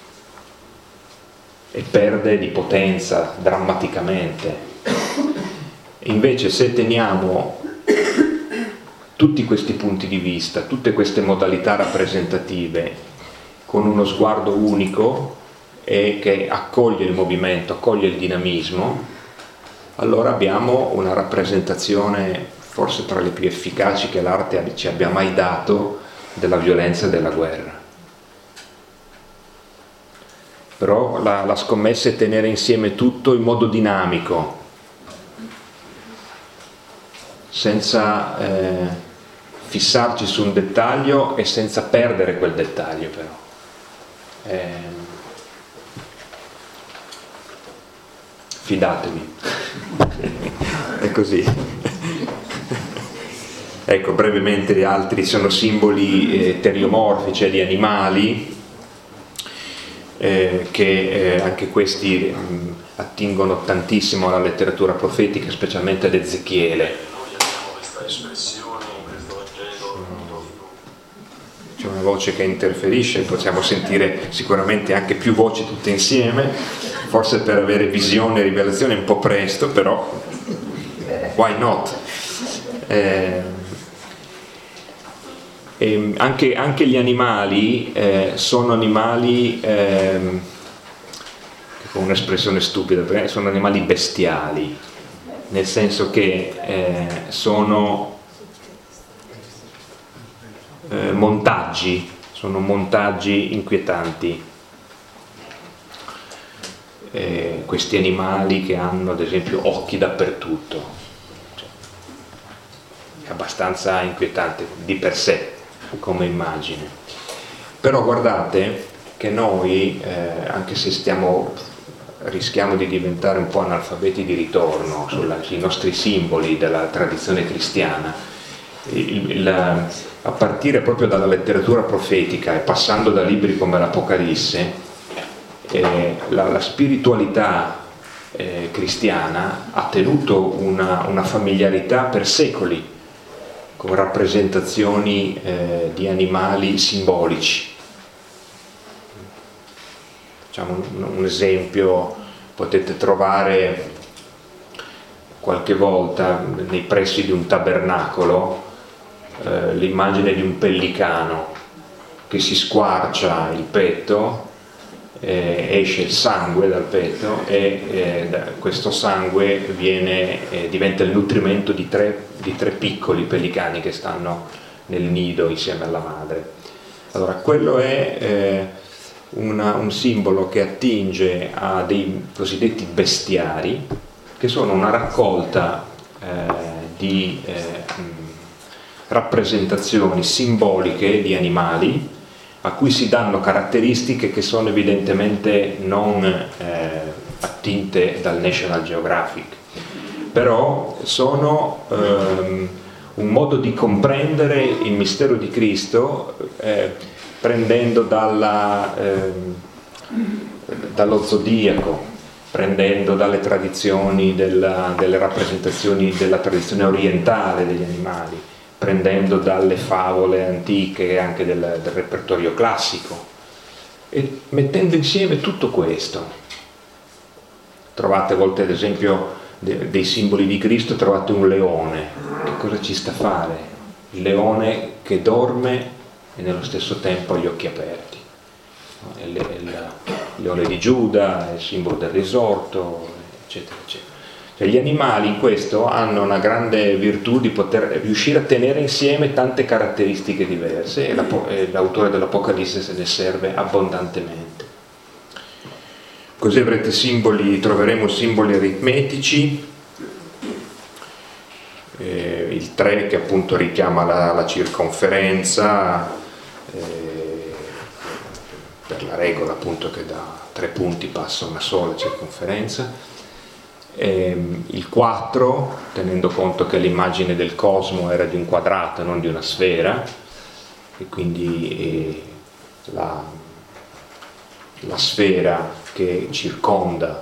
e perde di potenza drammaticamente. Invece se teniamo tutti questi punti di vista, tutte queste modalità rappresentative con uno sguardo unico e che accoglie il movimento, accoglie il dinamismo, allora abbiamo una rappresentazione forse tra le più efficaci che l'arte ci abbia mai dato della violenza e della guerra. Però la, la scommessa è tenere insieme tutto in modo dinamico, senza eh, fissarci su un dettaglio e senza perdere quel dettaglio, però. Eh, fidatevi. È così. Ecco, brevemente gli altri sono simboli eh, teriomorfi, cioè di animali, eh, che eh, anche questi mh, attingono tantissimo alla letteratura profetica, specialmente ad Ezechiele. C'è una voce che interferisce, possiamo sentire sicuramente anche più voci tutte insieme. forse per avere visione e rivelazione è un po' presto, però why not? Eh, e anche, anche gli animali eh, sono animali, eh, con un'espressione stupida, perché sono animali bestiali, nel senso che eh, sono eh, montaggi, sono montaggi inquietanti. Eh, questi animali che hanno ad esempio occhi dappertutto, cioè, è abbastanza inquietante di per sé come immagine. Però guardate che noi, eh, anche se stiamo rischiamo di diventare un po' analfabeti di ritorno sulla, sui nostri simboli della tradizione cristiana, il, il, a partire proprio dalla letteratura profetica e passando da libri come l'Apocalisse, eh, la, la spiritualità eh, cristiana ha tenuto una, una familiarità per secoli con rappresentazioni eh, di animali simbolici. Facciamo un, un esempio, potete trovare qualche volta nei pressi di un tabernacolo eh, l'immagine di un pellicano che si squarcia il petto, eh, esce il sangue dal petto e eh, da questo sangue viene, eh, diventa il nutrimento di tre, di tre piccoli pellicani che stanno nel nido insieme alla madre. Allora quello è eh, una, un simbolo che attinge a dei cosiddetti bestiari, che sono una raccolta eh, di eh, rappresentazioni simboliche di animali a cui si danno caratteristiche che sono evidentemente non eh, attinte dal National Geographic, però sono ehm, un modo di comprendere il mistero di Cristo eh, prendendo dalla, ehm, dallo zodiaco, prendendo dalle tradizioni, della, delle rappresentazioni della tradizione orientale degli animali, prendendo dalle favole antiche e anche del, del repertorio classico, e mettendo insieme tutto questo. Trovate a volte ad esempio de, dei simboli di Cristo, trovate un leone. Che cosa ci sta a fare? Il leone che dorme e nello stesso tempo ha gli occhi aperti. Il, il, il leone di Giuda è il simbolo del risorto, eccetera, eccetera. Cioè, gli animali in questo hanno una grande virtù di poter riuscire a tenere insieme tante caratteristiche diverse, e l'autore dell'Apocalisse se ne serve abbondantemente. Così avrete simboli, troveremo simboli aritmetici, eh, il tre che appunto richiama la, la circonferenza, eh, per la regola appunto che da tre punti passa una sola circonferenza. Eh, il quattro, tenendo conto che l'immagine del cosmo era di un quadrato e non di una sfera, e quindi eh, la, la sfera che circonda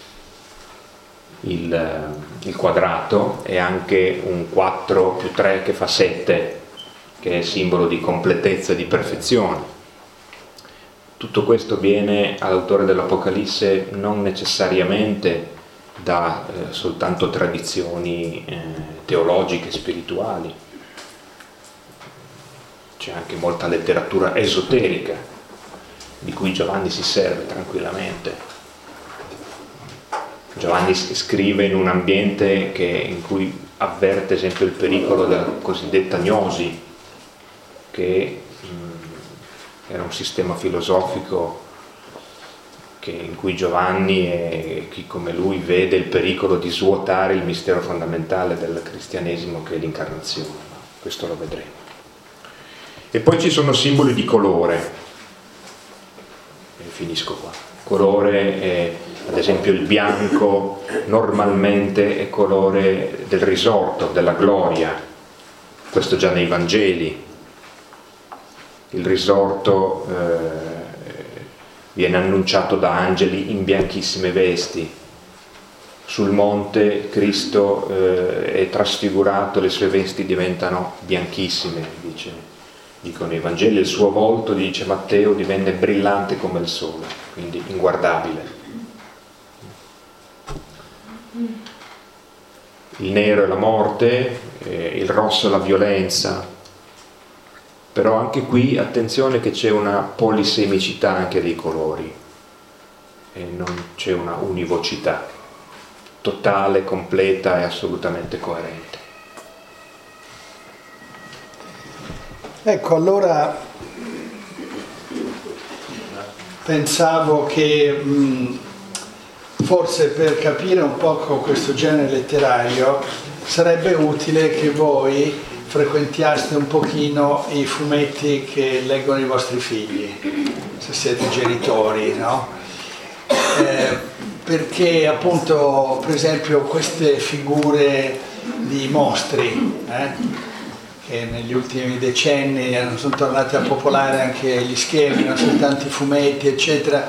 il, il quadrato è anche un quattro più tre che fa sette, che è simbolo di completezza e di perfezione. Tutto questo viene all'autore dell'Apocalisse non necessariamente da eh, soltanto tradizioni eh, teologiche, spirituali. C'è anche molta letteratura esoterica di cui Giovanni si serve tranquillamente. Giovanni scrive in un ambiente che, in cui avverte ad esempio il pericolo della cosiddetta gnosi, che mh, era un sistema filosofico in cui Giovanni e chi come lui vede il pericolo di svuotare il mistero fondamentale del cristianesimo, che è l'incarnazione. Questo lo vedremo. E poi ci sono simboli di colore, e finisco qua. Colore è, ad esempio il bianco normalmente è colore del risorto, della gloria, questo già nei Vangeli. Il risorto eh, viene annunciato da angeli in bianchissime vesti. Sul monte Cristo eh, è trasfigurato, le sue vesti diventano bianchissime, dice, dicono i Vangeli. Il suo volto, dice Matteo, divenne brillante come il sole, quindi inguardabile. Il nero è la morte, eh, il rosso è la violenza. Però anche qui attenzione che c'è una polisemicità anche dei colori e non c'è una univocità totale, completa e assolutamente coerente. Ecco, allora pensavo che mh, forse per capire un po' questo genere letterario sarebbe utile che voi frequentiaste un pochino i fumetti che leggono i vostri figli, se siete genitori, no? Eh, perché appunto, per esempio, queste figure di mostri, eh, che negli ultimi decenni sono tornate a popolare anche gli schermi, non soltanto i fumetti, eccetera,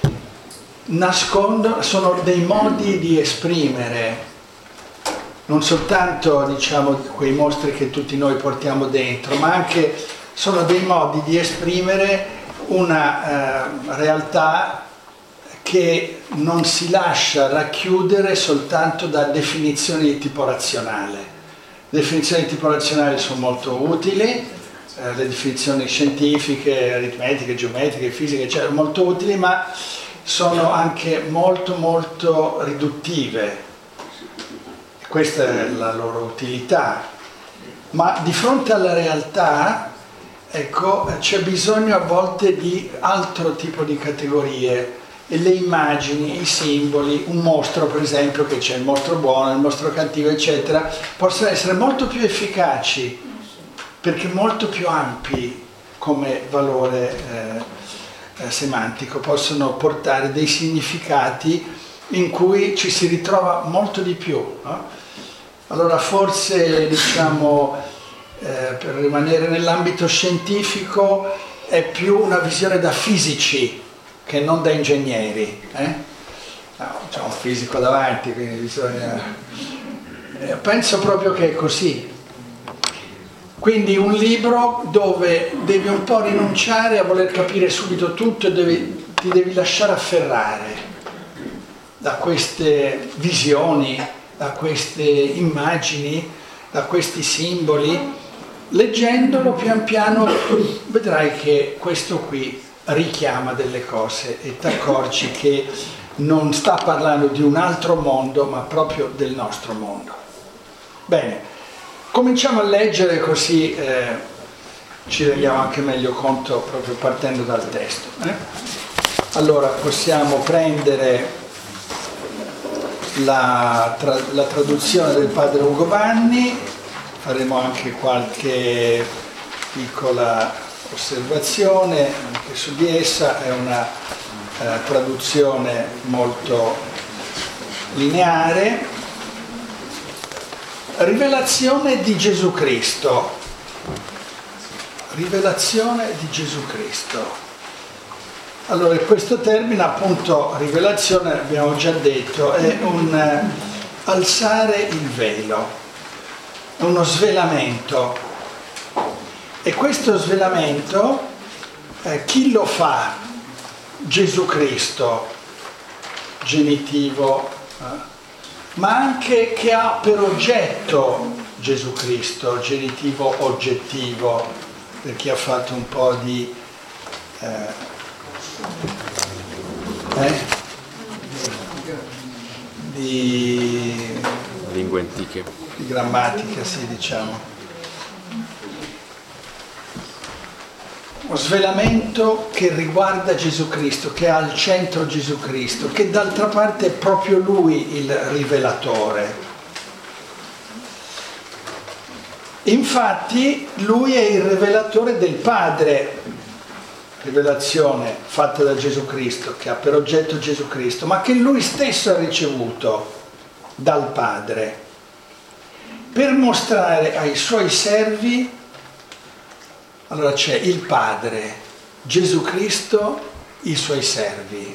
nascondono, sono dei modi di esprimere non soltanto, diciamo, quei mostri che tutti noi portiamo dentro, ma anche sono dei modi di esprimere una eh, realtà che non si lascia racchiudere soltanto da definizioni di tipo razionale. Le definizioni di tipo razionale sono molto utili, eh, le definizioni scientifiche, aritmetiche, geometriche, fisiche, eccetera, molto utili, ma sono anche molto molto riduttive. Questa è la loro utilità, ma di fronte alla realtà, ecco, c'è bisogno a volte di altro tipo di categorie, e le immagini, i simboli, un mostro per esempio, che c'è il mostro buono, il mostro cattivo, eccetera, possono essere molto più efficaci, perché molto più ampi come valore eh, eh, semantico, possono portare dei significati in cui ci si ritrova molto di più, no? Allora forse, diciamo, eh, per rimanere nell'ambito scientifico, è più una visione da fisici che non da ingegneri. Eh? No, c'è un fisico davanti, quindi bisogna... Eh, penso proprio che è così. Quindi un libro dove devi un po' rinunciare a voler capire subito tutto e devi, ti devi lasciare afferrare da queste visioni, da queste immagini, da questi simboli. Leggendolo pian piano vedrai che questo qui richiama delle cose e ti accorgi che non sta parlando di un altro mondo, ma proprio del nostro mondo. Bene, cominciamo a leggere, così eh, ci rendiamo anche meglio conto proprio partendo dal testo. Eh? Allora possiamo prendere La, tra, la traduzione del padre Ugo Vanni, faremo anche qualche piccola osservazione anche su di essa. È una eh, traduzione molto lineare. Rivelazione di Gesù Cristo. Rivelazione di Gesù Cristo. Allora, questo termine, appunto, rivelazione, abbiamo già detto, è un eh, alzare il velo, è uno svelamento. E questo svelamento, eh, chi lo fa? Gesù Cristo, genitivo, eh, ma anche che ha per oggetto Gesù Cristo, genitivo oggettivo, per chi ha fatto un po' di... Eh, Eh? Di lingue antiche, di grammatica, sì, diciamo. Uno svelamento che riguarda Gesù Cristo, che ha al centro Gesù Cristo, che d'altra parte è proprio Lui il rivelatore. Infatti Lui è il rivelatore del Padre. Rivelazione fatta da Gesù Cristo, che ha per oggetto Gesù Cristo, ma che Lui stesso ha ricevuto dal Padre, per mostrare ai Suoi servi. Allora c'è il Padre, Gesù Cristo, i Suoi servi.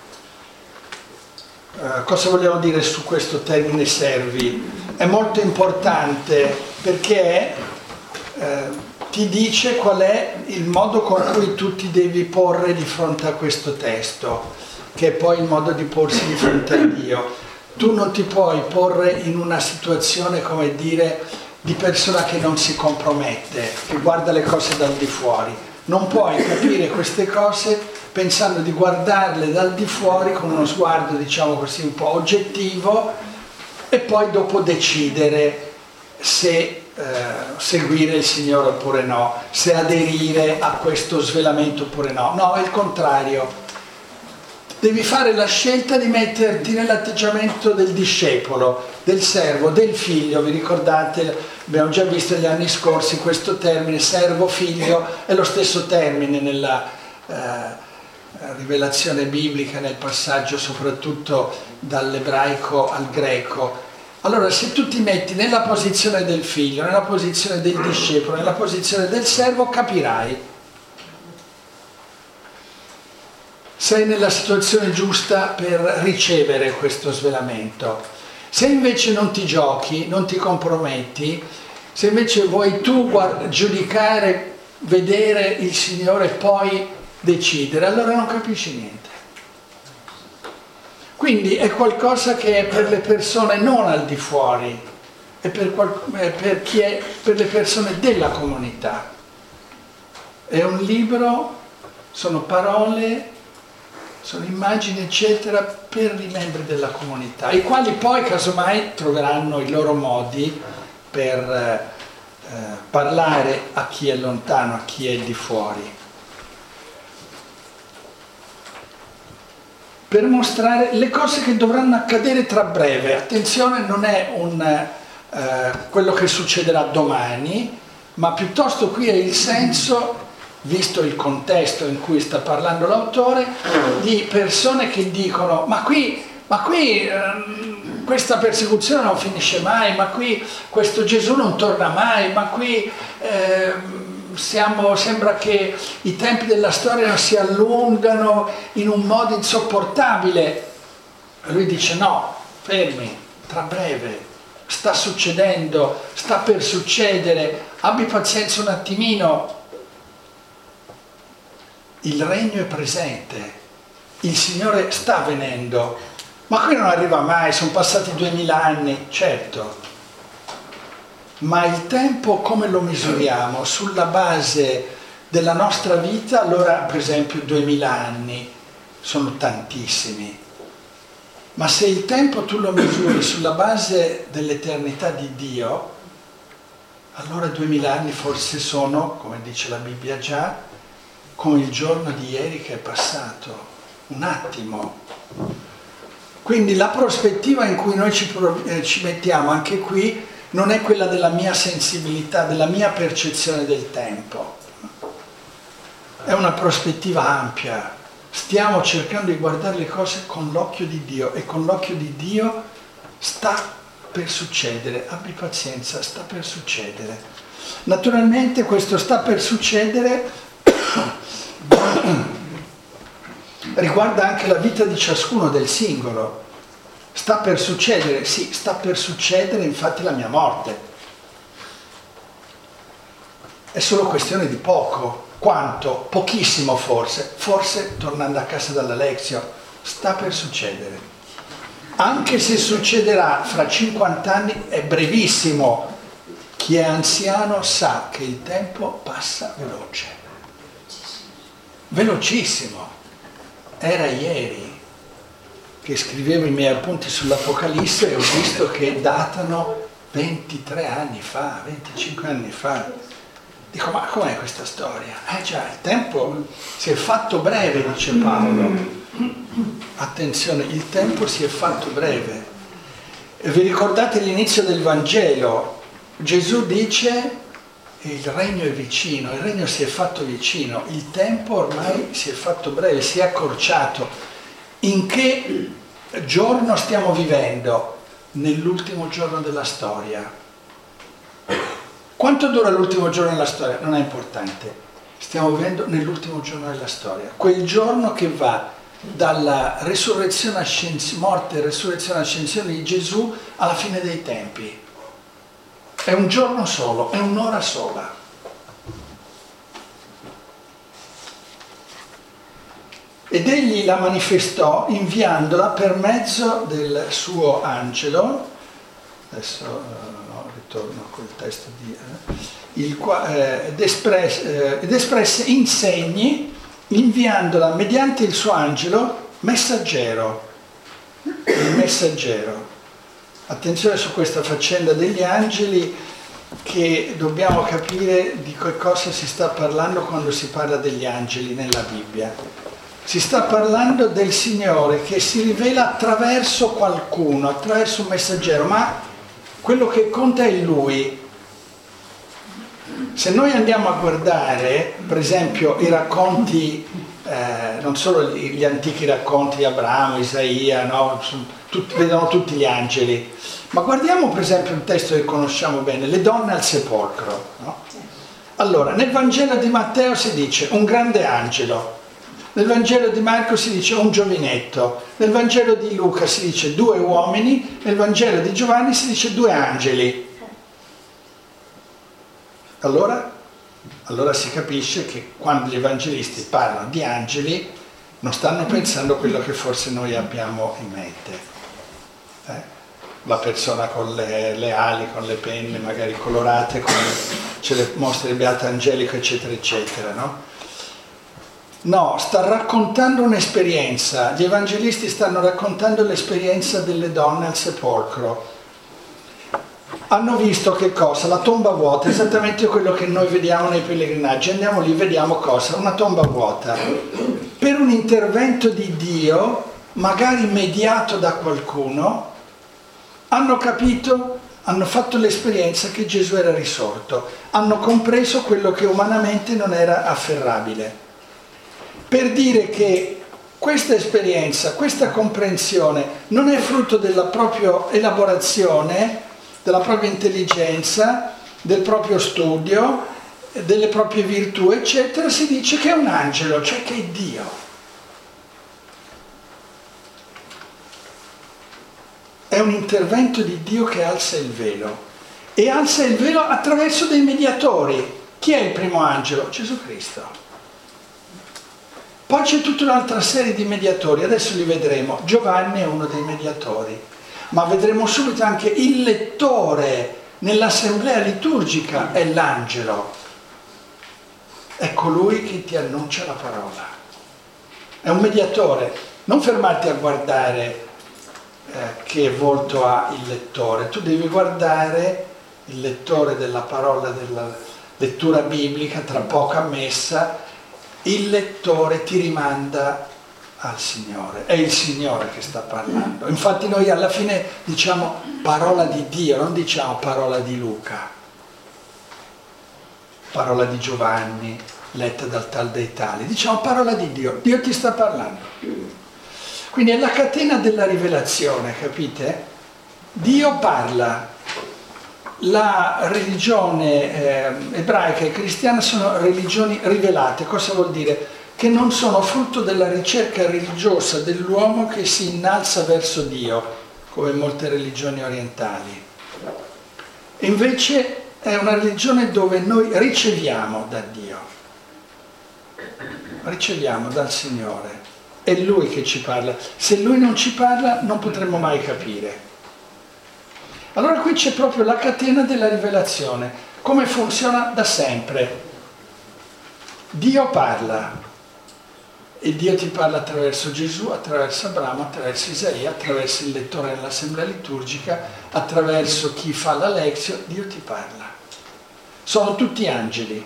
Uh, cosa vogliamo dire su questo termine servi? È molto importante perché uh, ti dice qual è il modo con cui tu ti devi porre di fronte a questo testo, che è poi il modo di porsi di fronte a Dio. tu non ti puoi porre in una situazione, come dire, di persona che non si compromette, che guarda le cose dal di fuori. Non puoi capire queste cose pensando di guardarle dal di fuori con uno sguardo, diciamo così, un po' oggettivo, e poi dopo decidere se eh, seguire il Signore oppure no, se aderire a questo svelamento oppure no. No, è il contrario. Devi fare la scelta di metterti nell'atteggiamento del discepolo, del servo, del figlio. Vi ricordate, abbiamo già visto negli anni scorsi questo termine, servo-figlio, è lo stesso termine nella eh, rivelazione biblica, nel passaggio soprattutto dall'ebraico al greco. Allora, se tu ti metti nella posizione del figlio, nella posizione del discepolo, nella posizione del servo, capirai. Sei nella situazione giusta per ricevere questo svelamento. Se invece non ti giochi, non ti comprometti, se invece vuoi tu guard- giudicare, vedere il Signore e poi decidere, allora non capisci niente. Quindi è qualcosa che è per le persone non al di fuori, è per, qual- è per chi è per le persone della comunità. È un libro, sono parole, sono immagini eccetera per i membri della comunità, i quali poi casomai troveranno i loro modi per eh, parlare a chi è lontano, a chi è di fuori, per mostrare le cose che dovranno accadere tra breve. Attenzione, non è un, eh, quello che succederà domani, ma piuttosto qui è il senso, visto il contesto in cui sta parlando l'autore, di persone che dicono ma qui, ma qui ehm, questa persecuzione non finisce mai, ma qui questo Gesù non torna mai, ma qui ehm, siamo, sembra che i tempi della storia si allungano in un modo insopportabile. E lui dice no, fermi, tra breve, sta succedendo, sta per succedere, abbi pazienza un attimino. Il regno è presente, il Signore sta venendo, ma qui non arriva mai, sono passati duemila anni, certo, ma il tempo come lo misuriamo? Sulla base della nostra vita, allora per esempio duemila anni sono tantissimi, ma se il tempo tu lo misuri sulla base dell'eternità di Dio, allora duemila anni forse sono, come dice la Bibbia già, come il giorno di ieri che è passato, un attimo. Quindi la prospettiva in cui noi ci, eh, ci mettiamo anche qui non è quella della mia sensibilità, della mia percezione del tempo. È una prospettiva ampia. Stiamo cercando di guardare le cose con l'occhio di Dio, e con l'occhio di Dio sta per succedere, abbi pazienza, sta per succedere. Naturalmente questo sta per succedere riguarda anche la vita di ciascuno del singolo. Sta per succedere, sì, sta per succedere infatti la mia morte. È solo questione di poco. Quanto? Pochissimo forse. Forse, tornando a casa dalla Lexio, sta per succedere. Anche se succederà fra cinquanta anni, è brevissimo. Chi è anziano sa che il tempo passa veloce. Velocissimo. Era ieri che scrivevo i miei appunti sull'Apocalisse e ho visto che datano ventitré anni fa, venticinque anni fa. Dico, ma com'è questa storia? Eh già, il tempo si è fatto breve, dice Paolo. Attenzione, il tempo si è fatto breve. E vi ricordate l'inizio del Vangelo? Gesù dice: il regno è vicino, il regno si è fatto vicino, il tempo ormai si è fatto breve, si è accorciato. In che giorno stiamo vivendo? Nell'ultimo giorno della storia. Quanto dura l'ultimo giorno della storia? Non è importante. Stiamo vivendo nell'ultimo giorno della storia. Quel giorno che va dalla resurrezione, ascensione, morte, resurrezione, ascensione di Gesù alla fine dei tempi. È un giorno solo, è un'ora sola. ed egli la manifestò inviandola per mezzo del suo angelo, adesso uh, no, ritorno a quel testo di, eh, il qua, eh, ed, espresse, eh, ed espresse in segni inviandola mediante il suo angelo messaggero, il messaggero. Attenzione su questa faccenda degli angeli, che dobbiamo capire di che cosa si sta parlando quando si parla degli angeli nella Bibbia. Si sta parlando del Signore che si rivela attraverso qualcuno, attraverso un messaggero, ma quello che conta è Lui. Se noi andiamo a guardare, per esempio, i racconti, eh, non solo gli, gli antichi racconti di Abramo, Isaia, no? Tutti, vedono tutti gli angeli, ma guardiamo per esempio un testo che conosciamo bene, le donne al sepolcro. No? Allora, nel Vangelo di Matteo si dice un grande angelo, nel Vangelo di Marco si dice un giovinetto, nel Vangelo di Luca si dice due uomini, nel Vangelo di Giovanni si dice due angeli. Allora, allora si capisce che quando gli evangelisti parlano di angeli non stanno pensando a quello che forse noi abbiamo in mente. Eh? La persona con le, le ali, con le penne magari colorate, come ce le mostra il Beato Angelico, eccetera, eccetera, no? No, sta raccontando un'esperienza. Gli evangelisti stanno raccontando l'esperienza delle donne al sepolcro. Hanno visto che cosa? La tomba vuota, esattamente quello che noi vediamo nei pellegrinaggi. Andiamo lì, vediamo cosa? Una tomba vuota. Per un intervento di Dio, magari mediato da qualcuno, hanno capito, hanno fatto l'esperienza che Gesù era risorto. Hanno compreso quello che umanamente non era afferrabile. Per dire che questa esperienza, questa comprensione non è frutto della propria elaborazione, della propria intelligenza, del proprio studio, delle proprie virtù, eccetera, si dice che è un angelo, cioè che è Dio. È un intervento di Dio che alza il velo. E alza il velo attraverso dei mediatori. Chi è il primo angelo? Gesù Cristo. Poi c'è tutta un'altra serie di mediatori, adesso li vedremo. Giovanni è uno dei mediatori, ma vedremo subito anche il lettore nell'assemblea liturgica è l'angelo. È colui che ti annuncia la parola. È un mediatore. Non fermarti a guardare eh, che volto ha il lettore, tu devi guardare il lettore della parola della lettura biblica, tra poco a messa. Il lettore ti rimanda al Signore, è il Signore che sta parlando. Infatti noi alla fine diciamo parola di Dio, non diciamo parola di Luca, parola di Giovanni, letta dal tal dei tali, diciamo parola di Dio, Dio ti sta parlando. Quindi è la catena della rivelazione, capite? Dio parla. La religione eh, ebraica e cristiana sono religioni rivelate. Cosa vuol dire? Che non sono frutto della ricerca religiosa dell'uomo che si innalza verso Dio, come molte religioni orientali. E invece è una religione dove noi riceviamo da Dio, riceviamo dal Signore. È Lui che ci parla. Se Lui non ci parla non potremo mai capire. Allora qui c'è proprio la catena della rivelazione, come funziona da sempre. Dio parla, e Dio ti parla attraverso Gesù, attraverso Abramo, attraverso Isaia, attraverso il lettore nell'assemblea liturgica, attraverso chi fa la lezio, Dio ti parla. Sono tutti angeli.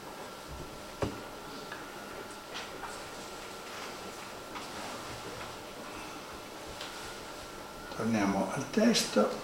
Torniamo al testo.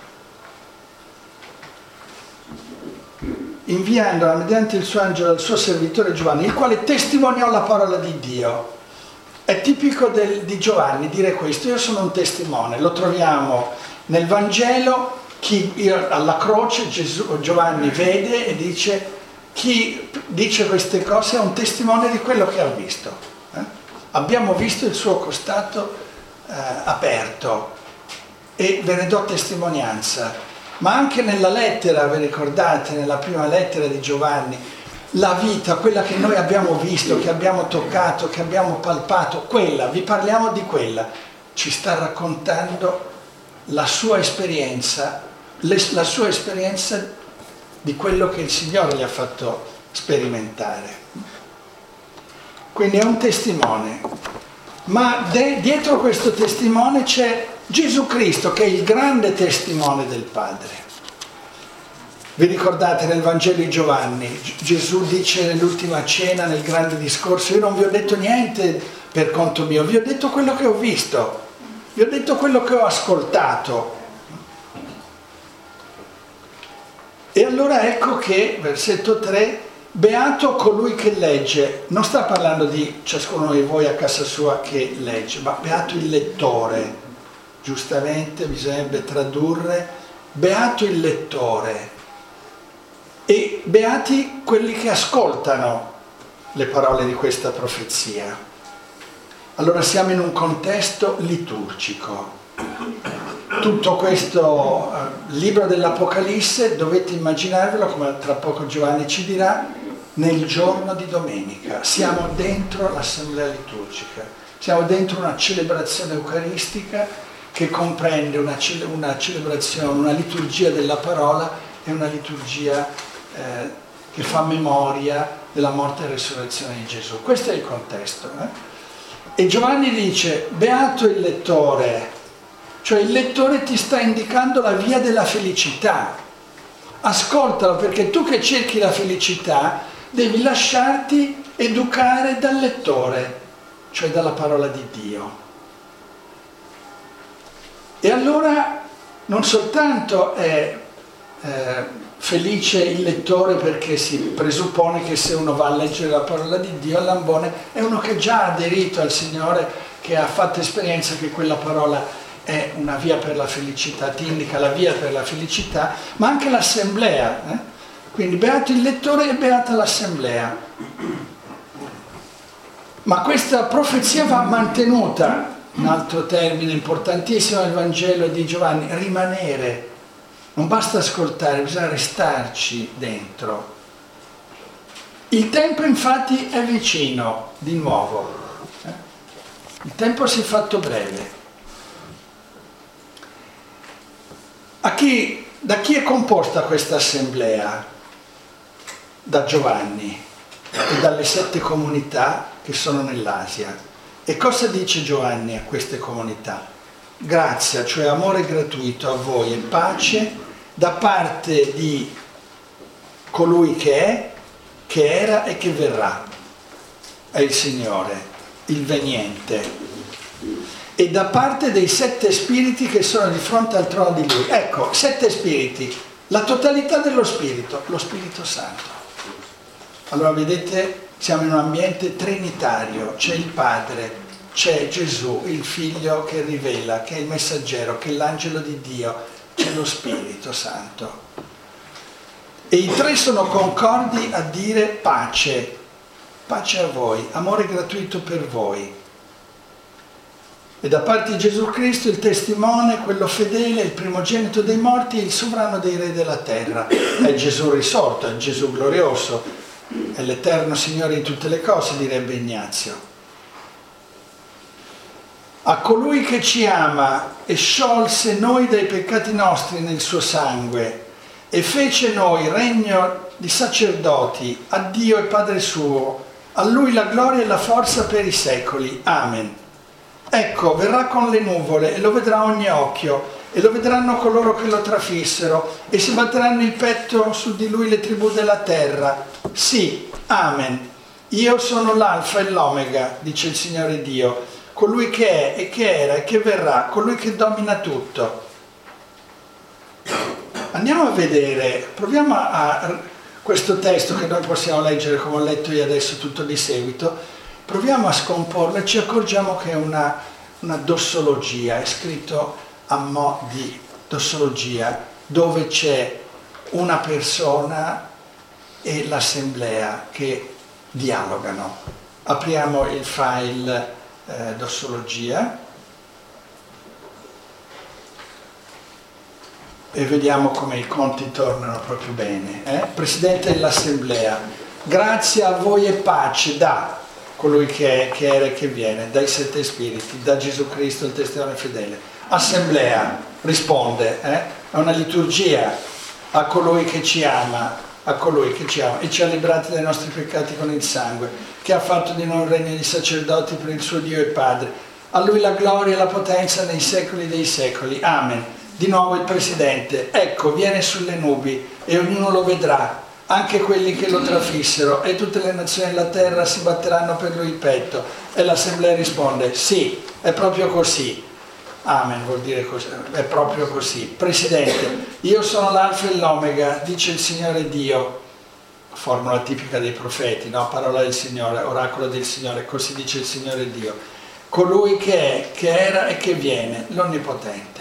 Inviandola mediante il suo angelo al suo servitore Giovanni, il quale testimoniò la parola di Dio. È tipico del, di Giovanni dire questo: io sono un testimone. Lo troviamo nel Vangelo, chi, io, alla croce Gesù, Giovanni vede e dice: chi dice queste cose è un testimone di quello che ha visto. Eh? Abbiamo visto il suo costato eh, aperto e ve ne do testimonianza. Ma anche nella lettera, vi ricordate, nella prima lettera di Giovanni, la vita, quella che noi abbiamo visto, che abbiamo toccato, che abbiamo palpato, quella, vi parliamo di quella, ci sta raccontando la sua esperienza, la sua esperienza di quello che il Signore gli ha fatto sperimentare. Quindi è un testimone, ma de- dietro questo testimone c'è Gesù Cristo, che è il grande testimone del Padre. Vi ricordate nel Vangelo di Giovanni, Gesù dice nell'ultima cena, nel grande discorso: io non vi ho detto niente per conto mio, vi ho detto quello che ho visto, vi ho detto quello che ho ascoltato. E allora ecco che, versetto tre, beato colui che legge, non sta parlando di ciascuno di voi a casa sua che legge, ma beato il lettore, giustamente bisognerebbe tradurre, beato il lettore, e beati quelli che ascoltano le parole di questa profezia. Allora siamo in un contesto liturgico. Tutto questo uh, libro dell'Apocalisse dovete immaginarvelo, come tra poco Giovanni ci dirà, nel giorno di domenica. Siamo dentro l'assemblea liturgica, siamo dentro una celebrazione eucaristica che comprende una, cele- una celebrazione, una liturgia della parola e una liturgia eh, che fa memoria della morte e resurrezione di Gesù. Questo è il contesto. Eh? E Giovanni dice: beato il lettore. Cioè il lettore ti sta indicando la via della felicità. Ascoltalo, perché tu che cerchi la felicità devi lasciarti educare dal lettore, cioè dalla parola di Dio. E allora non soltanto è eh, felice il lettore perché si presuppone che se uno va a leggere la parola di Dio all'ambone è uno che già ha aderito al Signore, che ha fatto esperienza che quella parola è una via per la felicità, ti indica la via per la felicità, ma anche l'assemblea. Eh? Quindi beato il lettore e beata l'assemblea. Ma questa profezia va mantenuta, un altro termine importantissimo nel Vangelo di Giovanni, rimanere. Non basta ascoltare, bisogna restarci dentro. Il tempo infatti è vicino, di nuovo. Eh? Il tempo si è fatto breve. A chi, da chi è composta questa assemblea? Da Giovanni e dalle sette comunità che sono nell'Asia. E cosa dice Giovanni a queste comunità? Grazia, cioè amore gratuito a voi e pace da parte di colui che è, che era e che verrà. È il Signore, il veniente. E da parte dei sette spiriti che sono di fronte al trono di Lui. Ecco, sette spiriti, la totalità dello Spirito, lo Spirito Santo. Allora vedete, siamo in un ambiente trinitario, c'è il Padre, c'è Gesù, il Figlio che rivela, che è il messaggero, che è l'angelo di Dio, c'è lo Spirito Santo. E i tre sono concordi a dire pace, pace a voi, amore gratuito per voi. E da parte di Gesù Cristo il testimone, quello fedele, il primogenito dei morti e il sovrano dei re della terra. È Gesù risorto, è Gesù glorioso, è l'eterno Signore di tutte le cose, direbbe Ignazio. A colui che ci ama e sciolse noi dai peccati nostri nel suo sangue e fece noi regno di sacerdoti a Dio e Padre suo, a Lui la gloria e la forza per i secoli. Amen. Ecco, verrà con le nuvole e lo vedrà ogni occhio, e lo vedranno coloro che lo trafissero, e si batteranno il petto su di lui le tribù della terra. Sì, amen. Io sono l'alfa e l'omega, dice il Signore Dio, colui che è e che era e che verrà, colui che domina tutto. Andiamo a vedere, proviamo a questo testo che noi possiamo leggere come ho letto io adesso tutto di seguito. Proviamo a scomporlo e ci accorgiamo che è una, una dossologia, è scritto a mo' di dossologia, dove c'è una persona e l'assemblea che dialogano. Apriamo il file eh, dossologia e vediamo come i conti tornano proprio bene. Eh? Presidente dell'assemblea, Grazia a voi e pace da colui che è, che era e che viene, dai sette spiriti, da Gesù Cristo il testimone fedele. Assemblea risponde, eh? È una liturgia a colui che ci ama, a colui che ci ama e ci ha librati dai nostri peccati con il sangue, che ha fatto di noi un regno di sacerdoti per il suo Dio e Padre. A lui la gloria e la potenza nei secoli dei secoli. Amen. Di nuovo il Presidente, ecco, viene sulle nubi e ognuno lo vedrà, anche quelli che lo trafissero, e tutte le nazioni della terra si batteranno per lui il petto. E l'Assemblea risponde, sì, è proprio così. Amen, vuol dire così, è proprio così. Presidente, io sono l'Alfa e l'Omega, dice il Signore Dio. Formula tipica dei profeti, no? Parola del Signore, oracolo del Signore, così dice il Signore Dio. Colui che è, che era e che viene, l'Onnipotente.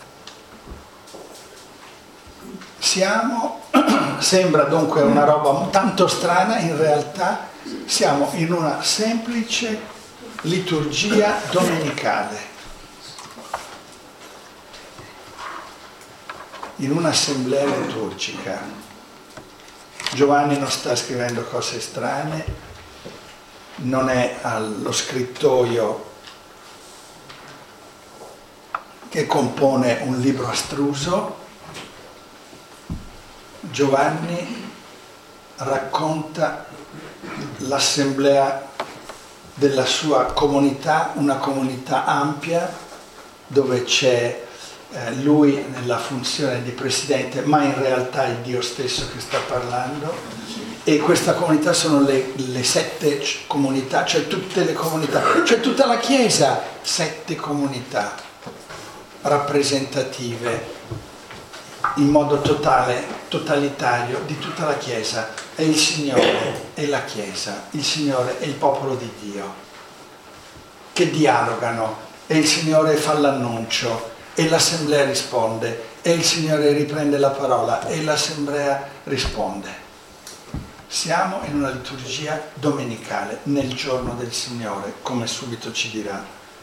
Siamo, sembra dunque una roba tanto strana, in realtà siamo in una semplice liturgia domenicale, in un'assemblea liturgica. Giovanni non sta scrivendo cose strane, non è allo scrittoio che compone un libro astruso. Giovanni racconta l'assemblea della sua comunità, una comunità ampia dove c'è eh, lui nella funzione di presidente, ma in realtà è Dio stesso che sta parlando, e questa comunità sono le, le sette comunità, cioè tutte le comunità, cioè tutta la Chiesa, sette comunità rappresentative in modo totale, totalitario di tutta la Chiesa. È il Signore e la Chiesa, il Signore e il popolo di Dio che dialogano, e il Signore fa l'annuncio e l'assemblea risponde, e il Signore riprende la parola e l'assemblea risponde. Siamo in una liturgia domenicale, nel giorno del Signore, come subito ci dirà.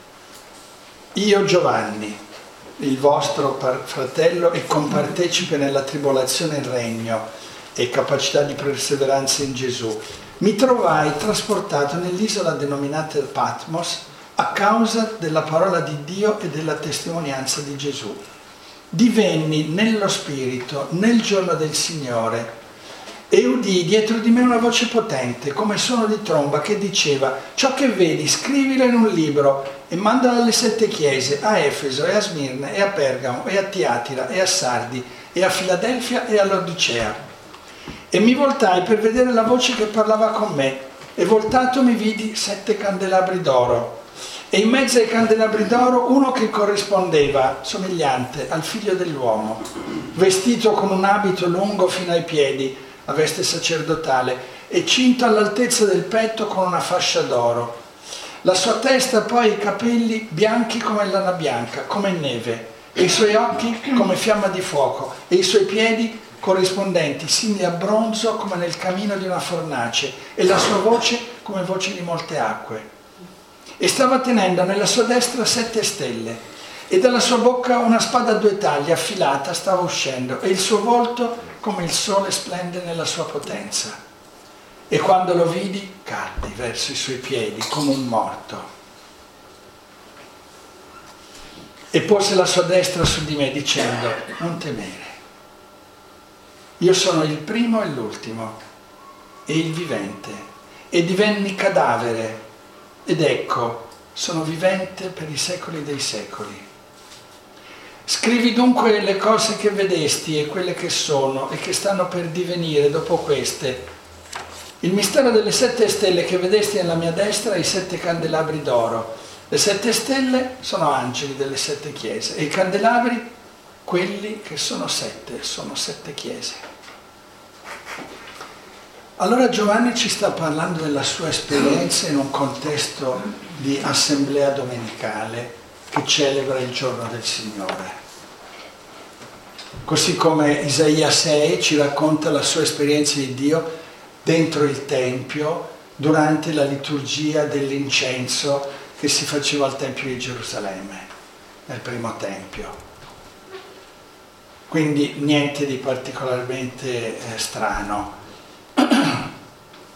Io, Giovanni, il vostro fratello e compartecipe nella tribolazione e il regno e capacità di perseveranza in Gesù, mi trovai trasportato nell'isola denominata Patmos a causa della parola di Dio e della testimonianza di Gesù. Divenni nello Spirito nel giorno del Signore e udii dietro di me una voce potente, come suono di tromba, che diceva: ciò che vedi scrivilo in un libro e mandalo alle sette chiese, a Efeso e a Smirne e a Pergamo e a Tiatira e a Sardi e a Filadelfia e a Laodicea. E mi voltai per vedere la voce che parlava con me, e voltato mi vidi sette candelabri d'oro, e in mezzo ai candelabri d'oro uno che corrispondeva, somigliante al figlio dell'uomo, vestito con un abito lungo fino ai piedi, a veste sacerdotale, e cinto all'altezza del petto con una fascia d'oro. La sua testa poi i capelli bianchi come lana bianca, come neve, e i suoi occhi come fiamma di fuoco, e i suoi piedi corrispondenti, simili a bronzo come nel camino di una fornace, e la sua voce come voce di molte acque. E stava tenendo nella sua destra sette stelle, e dalla sua bocca una spada a due taglie affilata stava uscendo, e il suo volto come il sole splende nella sua potenza. E quando lo vidi, caddi verso i suoi piedi come un morto. E pose la sua destra su di me dicendo: non temere, io sono il primo e l'ultimo e il vivente, e divenni cadavere, ed ecco, sono vivente per i secoli dei secoli. Scrivi dunque le cose che vedesti e quelle che sono e che stanno per divenire dopo queste. Il mistero delle sette stelle che vedesti nella mia destra e i sette candelabri d'oro. Le sette stelle sono angeli delle sette chiese, e i candelabri, quelli che sono sette, sono sette chiese. Allora Giovanni ci sta parlando della sua esperienza in un contesto di assemblea domenicale che celebra il giorno del Signore. Così come Isaia sei ci racconta la sua esperienza di Dio dentro il Tempio durante la liturgia dell'incenso che si faceva al Tempio di Gerusalemme, nel primo Tempio. Quindi niente di particolarmente eh, strano.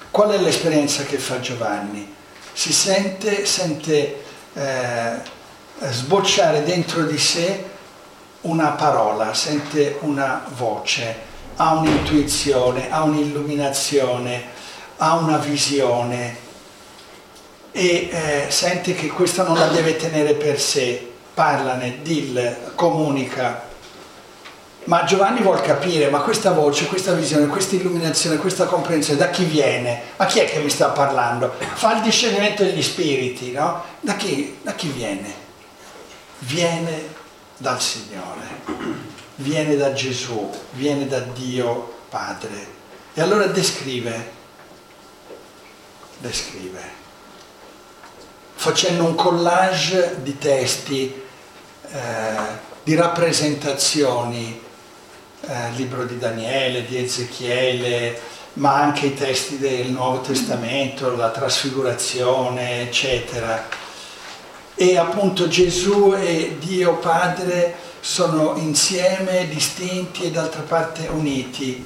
Qual è l'esperienza che fa Giovanni? Si sente, sente eh, sbocciare dentro di sé una parola, sente una voce, ha un'intuizione, ha un'illuminazione, ha una visione e eh, sente che questa non la deve tenere per sé, parlane, dille, comunica. Ma Giovanni vuol capire, ma questa voce, questa visione, questa illuminazione, questa comprensione, da chi viene? Ma chi è che mi sta parlando? Fa il discernimento degli spiriti, no? Da chi, da chi viene? Viene dal Signore, viene da Gesù, viene da Dio Padre. E allora descrive, descrive, facendo un collage di testi, eh, di rappresentazioni, Eh, libro di Daniele, di Ezechiele, ma anche i testi del Nuovo Testamento, la trasfigurazione, eccetera. E appunto Gesù e Dio Padre sono insieme, distinti e d'altra parte uniti.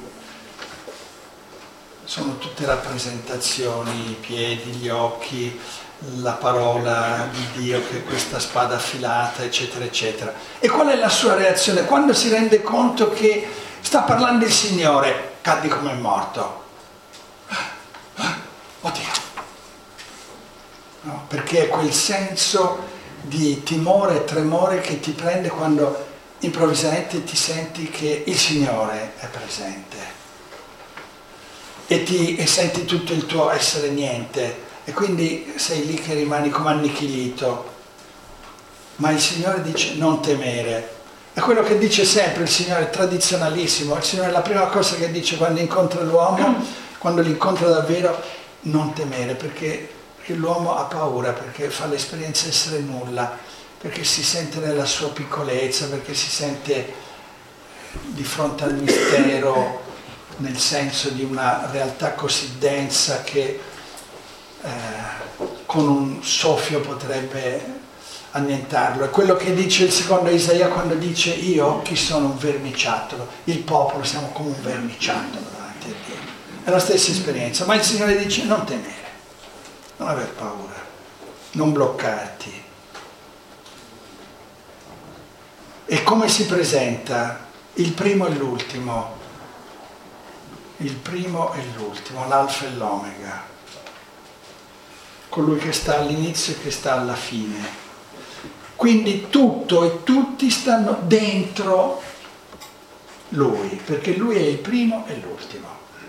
Sono tutte rappresentazioni, i piedi, gli occhi, la parola di Dio che è questa spada affilata, eccetera, eccetera. E qual è la sua reazione? Quando si rende conto che sta parlando il Signore, cadi come morto. Oddio. No, perché è quel senso di timore e tremore che ti prende quando improvvisamente ti senti che il Signore è presente. E, ti, e senti tutto il tuo essere niente. E quindi sei lì che rimani come annichilito. Ma il Signore dice non temere. È quello che dice sempre il Signore, tradizionalissimo. Il Signore la prima cosa che dice quando incontra l'uomo, quando l'incontra davvero, non temere, perché, perché l'uomo ha paura, perché fa l'esperienza di essere nulla, perché si sente nella sua piccolezza, perché si sente di fronte al mistero, nel senso di una realtà così densa che Eh, con un soffio potrebbe annientarlo. È quello che dice il secondo Isaia quando dice io chi sono un vermiciattolo, il popolo siamo come un vermiciattolo davanti a Dio. È la stessa esperienza, ma il Signore dice non temere, non aver paura, non bloccarti. E come si presenta? Il primo e l'ultimo, il primo e l'ultimo, l'alfa e l'omega, colui che sta all'inizio e che sta alla fine. Quindi tutto e tutti stanno dentro lui, perché lui è il primo e l'ultimo.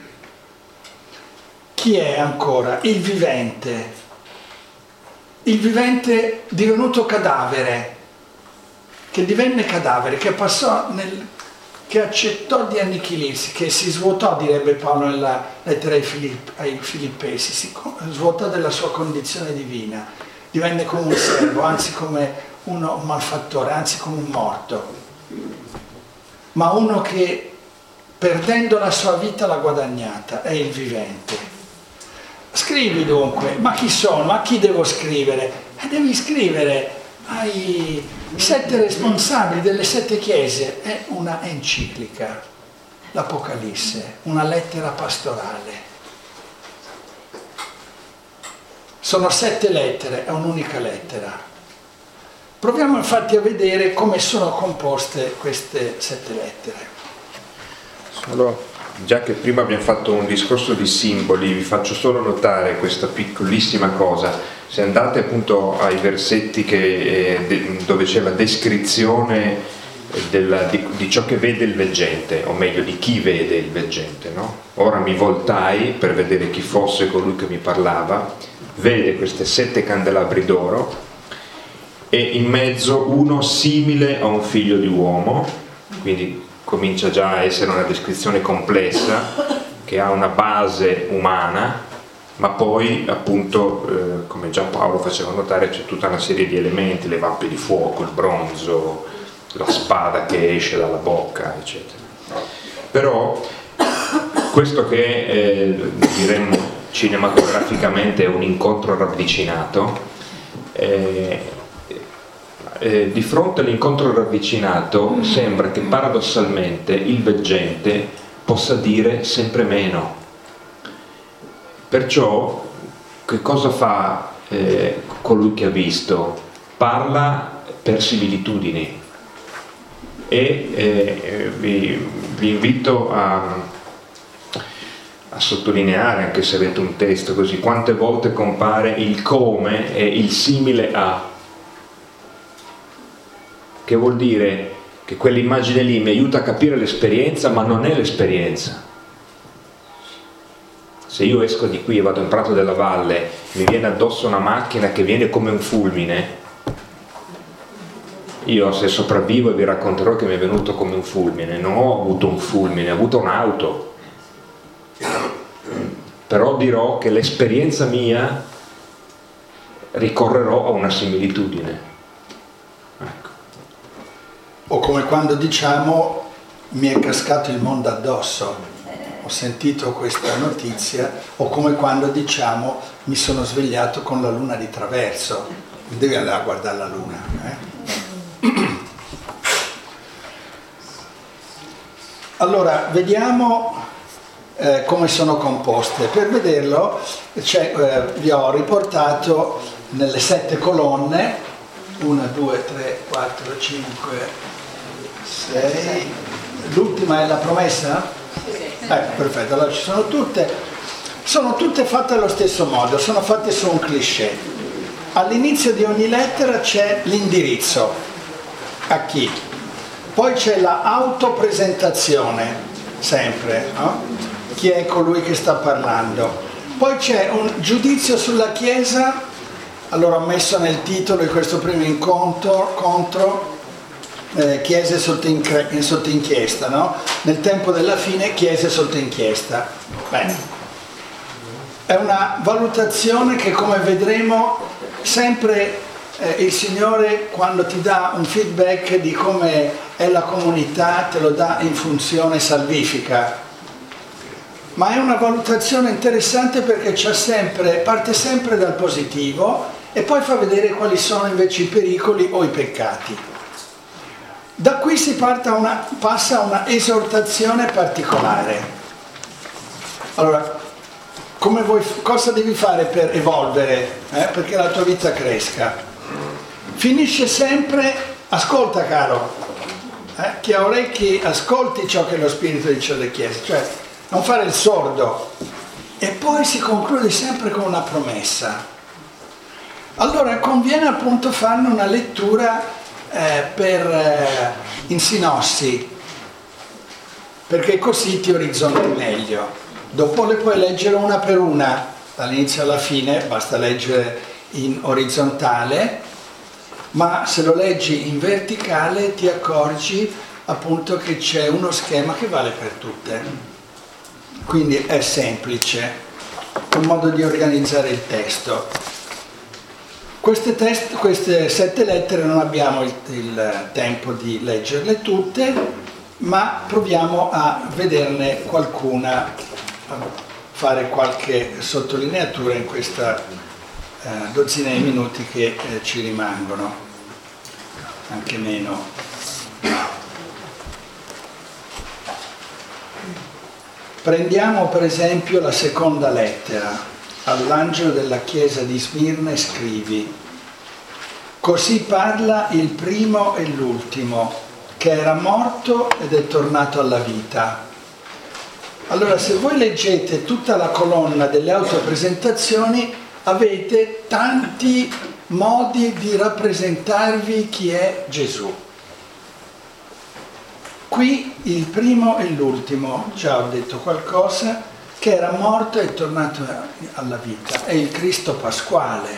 Chi è ancora? Il vivente. Il vivente divenuto cadavere, che divenne cadavere, che passò nel... che accettò di annichilirsi, che si svuotò, direbbe Paolo nella lettera ai, Filipp, ai Filippesi, si svuotò della sua condizione divina, divenne come un servo, anzi come uno, un malfattore, anzi come un morto, ma uno che perdendo la sua vita l'ha guadagnata, è il vivente. Scrivi dunque, ma chi sono? Ma a chi devo scrivere? E devi scrivere ai sette responsabili delle sette chiese, è una enciclica, l'Apocalisse, una lettera pastorale. Sono sette lettere, è un'unica lettera. Proviamo infatti a vedere come sono composte queste sette lettere. Solo, già che prima abbiamo fatto un discorso di simboli, vi faccio solo notare questa piccolissima cosa. Se andate appunto ai versetti che, eh, de, dove c'è la descrizione della, di, di ciò che vede il veggente, o meglio di chi vede il veggente, no? Ora mi voltai per vedere chi fosse colui che mi parlava, vede queste sette candelabri d'oro e in mezzo uno simile a un figlio di uomo, quindi comincia già a essere una descrizione complessa che ha una base umana, ma poi appunto eh, come Giampaolo faceva notare c'è tutta una serie di elementi, le vappe di fuoco, il bronzo, la spada che esce dalla bocca, eccetera. Però questo che eh, diremmo cinematograficamente è un incontro ravvicinato, eh, eh, di fronte all'incontro ravvicinato sembra che paradossalmente il veggente possa dire sempre meno, Perciò che cosa fa eh, colui che ha visto? Parla per similitudini e eh, vi, vi invito a, a sottolineare, anche se avete un testo così, quante volte compare il come e il simile a, che vuol dire che quell'immagine lì mi aiuta a capire l'esperienza, ma non è l'esperienza. Se io esco di qui e vado in Prato della Valle, mi viene addosso una macchina che viene come un fulmine, io se sopravvivo vi racconterò che mi è venuto come un fulmine. Non ho avuto un fulmine, ho avuto un'auto, però dirò che l'esperienza mia ricorrerò a una similitudine. Ecco. O come quando diciamo mi è cascato il mondo addosso, ho sentito questa notizia, o come quando diciamo mi sono svegliato con la luna di traverso. Non devi andare a guardare la luna, eh? Allora, vediamo eh, come sono composte. Per vederlo eh, vi ho riportato nelle sette colonne, uno, due, tre, quattro, cinque, sei, l'ultima è la promessa? Ecco, perfetto, allora ci sono tutte, sono tutte fatte allo stesso modo, sono fatte su un cliché. All'inizio di ogni lettera c'è l'indirizzo. A chi? Poi c'è la autopresentazione, sempre, no? Chi è colui che sta parlando. Poi c'è un giudizio sulla Chiesa, allora ho messo nel titolo di questo primo incontro, contro, eh, Chiese sotto, in, sotto inchiesta, no? Nel tempo della fine, Chiese sotto inchiesta. Bene. È una valutazione che, come vedremo, sempre Eh, il Signore, quando ti dà un feedback di come è la comunità, te lo dà in funzione salvifica, ma è una valutazione interessante perché c'è sempre, parte sempre dal positivo e poi fa vedere quali sono invece i pericoli o i peccati. Da qui si parta una, passa a una esortazione particolare. Allora, come vuoi, cosa devi fare per evolvere, eh, perché la tua vita cresca? Finisce sempre, ascolta caro, eh? Chi ha orecchi ascolti ciò che lo Spirito dice alle chiese, cioè non fare il sordo. E poi si conclude sempre con una promessa. Allora conviene appunto farne una lettura eh, per, eh, in sinossi, perché così ti orizzonti meglio. Dopo le puoi leggere una per una, dall'inizio alla fine, basta leggere in orizzontale, ma se lo leggi in verticale ti accorgi appunto che c'è uno schema che vale per tutte. Quindi è semplice, un modo di organizzare il testo. Queste, test, queste sette lettere non abbiamo il, il tempo di leggerle tutte, ma proviamo a vederne qualcuna, a fare qualche sottolineatura in questa eh, dozzina di minuti che eh, ci rimangono. Anche meno. Prendiamo per esempio la seconda lettera. All'angelo della chiesa di Smirne scrivi: così parla il primo e l'ultimo, che era morto ed è tornato alla vita. Allora, se voi leggete tutta la colonna delle autopresentazioni, avete tanti modi di rappresentarvi chi è Gesù. Qui il primo e l'ultimo, già ho detto qualcosa, che era morto e è tornato alla vita, è il Cristo pasquale.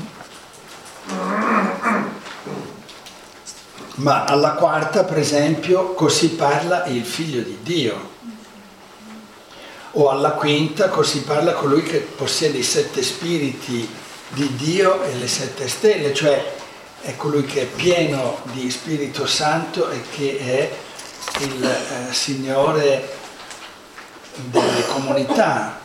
Ma alla quarta, per esempio, così parla il Figlio di Dio. O alla quinta, così parla colui che possiede i sette spiriti di Dio e le sette stelle, cioè è colui che è pieno di Spirito Santo e che è il eh, Signore delle comunità.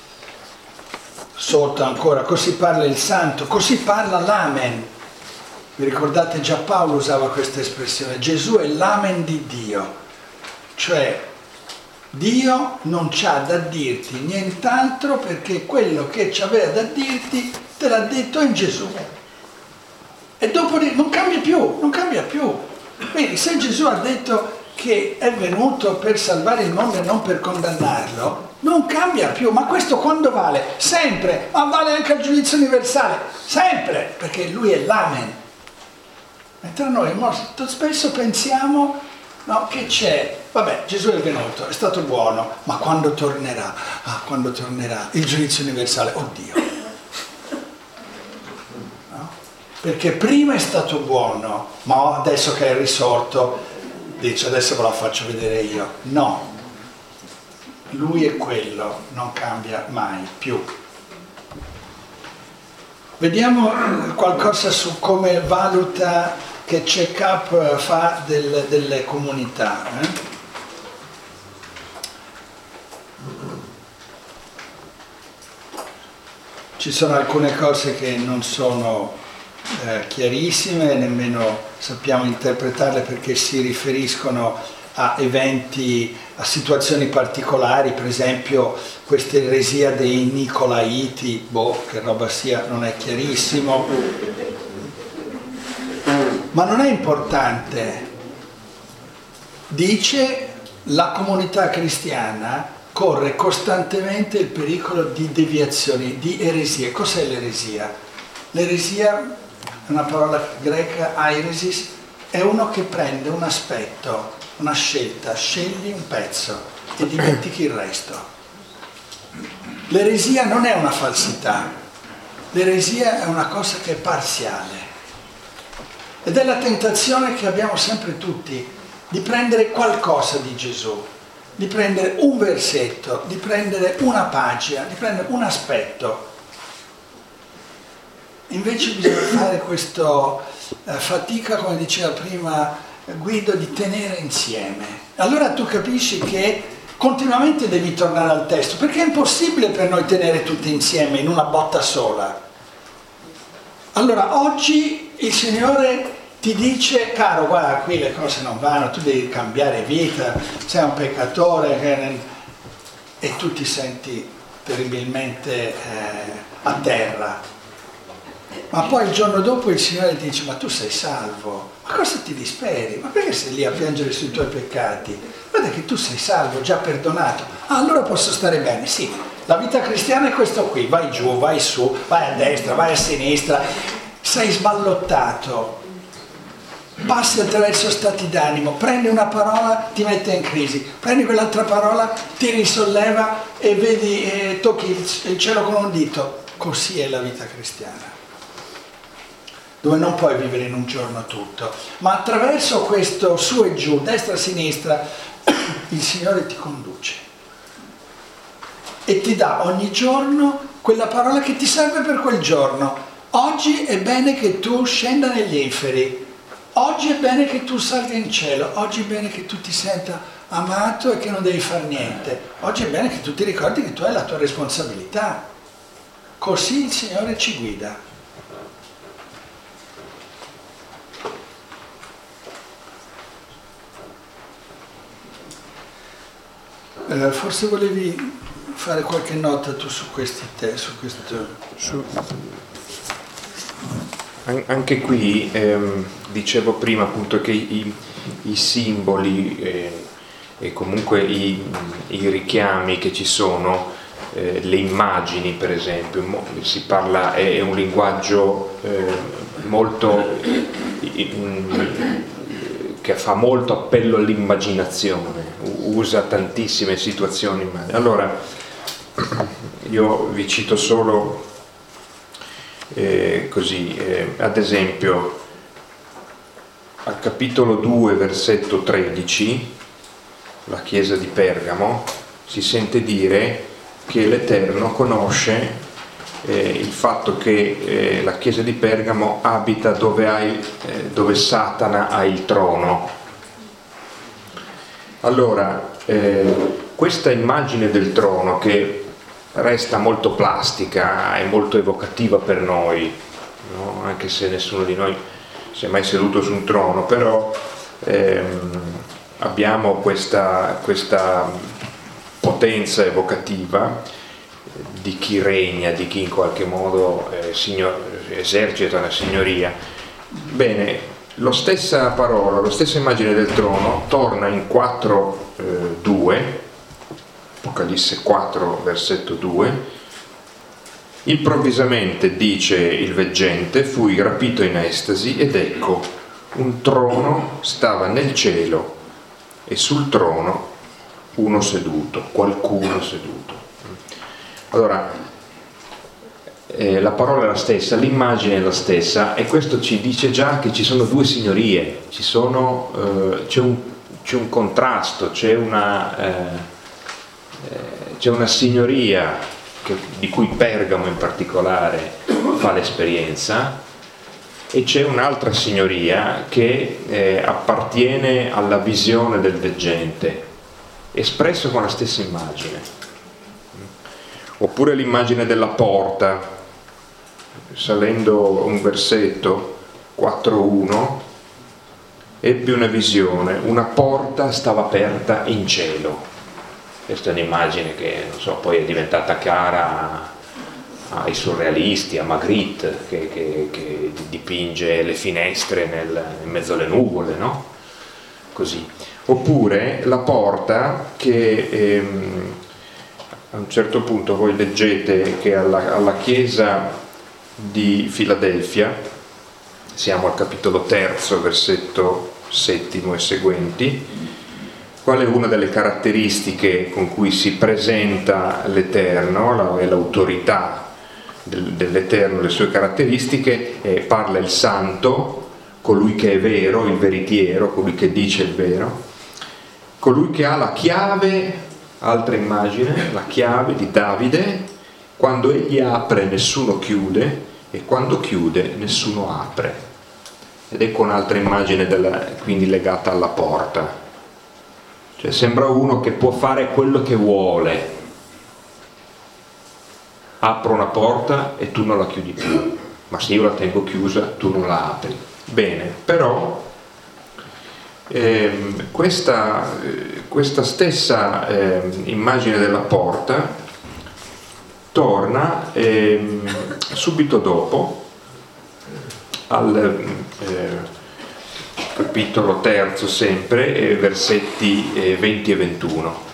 Sotto ancora, così parla il Santo, così parla l'Amen. Vi ricordate, già Paolo usava questa espressione, Gesù è l'Amen di Dio, cioè Dio non c'ha da dirti nient'altro, perché quello che c'aveva da dirti te l'ha detto in Gesù. E dopo non cambia più, non cambia più. Quindi se Gesù ha detto che è venuto per salvare il mondo e non per condannarlo, non cambia più. Ma questo quando vale? Sempre, ma vale anche al giudizio universale, sempre, perché lui è l'amen. Mentre noi molto spesso pensiamo, no, che c'è, vabbè, Gesù è venuto, è stato buono, ma quando tornerà? Ah, quando tornerà il giudizio universale, oddio. No? Perché prima è stato buono, ma adesso che è risorto, dice adesso ve la faccio vedere io. No, lui è quello, non cambia mai più. Vediamo qualcosa su come valuta, che check-up fa del, delle comunità. Eh? Ci sono alcune cose che non sono eh, chiarissime, nemmeno sappiamo interpretarle, perché si riferiscono a eventi, a situazioni particolari. Per esempio questa eresia dei Nicolaiti, boh, che roba sia, non è chiarissimo. Ma non è importante. Dice la comunità cristiana corre costantemente il pericolo di deviazioni, di eresie. Cos'è l'eresia? L'eresia è una parola greca, airesis, è uno che prende un aspetto, una scelta, scegli un pezzo e dimentichi il resto. L'eresia non è una falsità, l'eresia è una cosa che è parziale. Ed è la tentazione che abbiamo sempre tutti, di prendere qualcosa di Gesù, di prendere un versetto, di prendere una pagina, di prendere un aspetto. Invece bisogna fare questa eh, fatica, come diceva prima Guido, di tenere insieme. Allora tu capisci che continuamente devi tornare al testo, perché è impossibile per noi tenere tutti insieme in una botta sola. Allora oggi il Signore ti dice, caro, guarda, qui le cose non vanno, tu devi cambiare vita, sei un peccatore, che... e tu ti senti terribilmente eh, a terra. Ma poi il giorno dopo il Signore ti dice, ma tu sei salvo, ma cosa ti disperi? Ma perché sei lì a piangere sui tuoi peccati? Guarda che tu sei salvo, già perdonato. Ah, allora posso stare bene, sì. La vita cristiana è questo qui, vai giù, vai su, vai a destra, vai a sinistra, sei sballottato, passi attraverso stati d'animo, prendi una parola, ti mette in crisi, prendi quell'altra parola, ti risolleva e vedi, eh, tocchi il, il cielo con un dito. Così è la vita cristiana, dove non puoi vivere in un giorno tutto, ma attraverso questo su e giù, destra e sinistra, il Signore ti conduce e ti dà ogni giorno quella parola che ti serve per quel giorno. Oggi è bene che tu scenda negli inferi, oggi è bene che tu salga in cielo, oggi è bene che tu ti senta amato e che non devi fare niente, oggi è bene che tu ti ricordi che tu hai la tua responsabilità. Così il Signore ci guida. Eh, forse volevi fare qualche nota tu su questi te, su questo. Su... Anche qui ehm, dicevo prima appunto che i, i simboli eh, e comunque i, i richiami che ci sono, eh, le immagini per esempio, si parla, è, è un linguaggio eh, molto in, che fa molto appello all'immaginazione, usa tantissime situazioni. Allora io vi cito solo eh, così, eh, ad esempio al capitolo due versetto tredici, la chiesa di Pergamo si sente dire che l'Eterno conosce eh, il fatto che eh, la chiesa di Pergamo abita dove, ha il, eh, dove Satana ha il trono. Allora eh, questa immagine del trono, che resta molto plastica e molto evocativa per noi, no? Anche se nessuno di noi si è mai seduto su un trono, però ehm, abbiamo questa, questa potenza evocativa di chi regna, di chi in qualche modo eh, signor, esercita una signoria. Bene, la stessa parola, la stessa immagine del trono torna in quattro due, Apocalisse quattro versetto due. Improvvisamente, dice il veggente, fui rapito in estasi ed ecco, un trono stava nel cielo e sul trono uno seduto, qualcuno seduto. Allora, eh, la parola è la stessa, l'immagine è la stessa, e questo ci dice già che ci sono due signorie, ci sono, eh, c'è, un, c'è un contrasto, c'è una, eh, eh, c'è una signoria che, di cui Pergamo in particolare fa l'esperienza, e c'è un'altra signoria che eh, appartiene alla visione del veggente, espresso con la stessa immagine. Oppure l'immagine della porta, salendo un versetto, quattro uno, ebbe una visione, una porta stava aperta in cielo. Questa è un'immagine che, non so, poi è diventata cara ai surrealisti, a Magritte, che, che, che dipinge le finestre nel, in mezzo alle nuvole, no? Così. Oppure la porta che ehm, a un certo punto voi leggete che alla, alla chiesa di Filadelfia, siamo al capitolo terzo, versetto settimo e seguenti, qual è una delle caratteristiche con cui si presenta l'Eterno e l'autorità dell'Eterno, le sue caratteristiche, eh, parla il santo, colui che è vero, il veritiero, colui che dice il vero, colui che ha la chiave, altra immagine, la chiave di Davide, quando egli apre nessuno chiude e quando chiude nessuno apre. Ed ecco un'altra immagine della, quindi legata alla porta. Cioè sembra uno che può fare quello che vuole. Apro una porta e tu non la chiudi più, ma se io la tengo chiusa tu non la apri. Bene, però ehm, questa, questa stessa ehm, immagine della porta torna ehm, subito dopo al eh, capitolo terzo sempre, eh, versetti eh, venti e ventuno.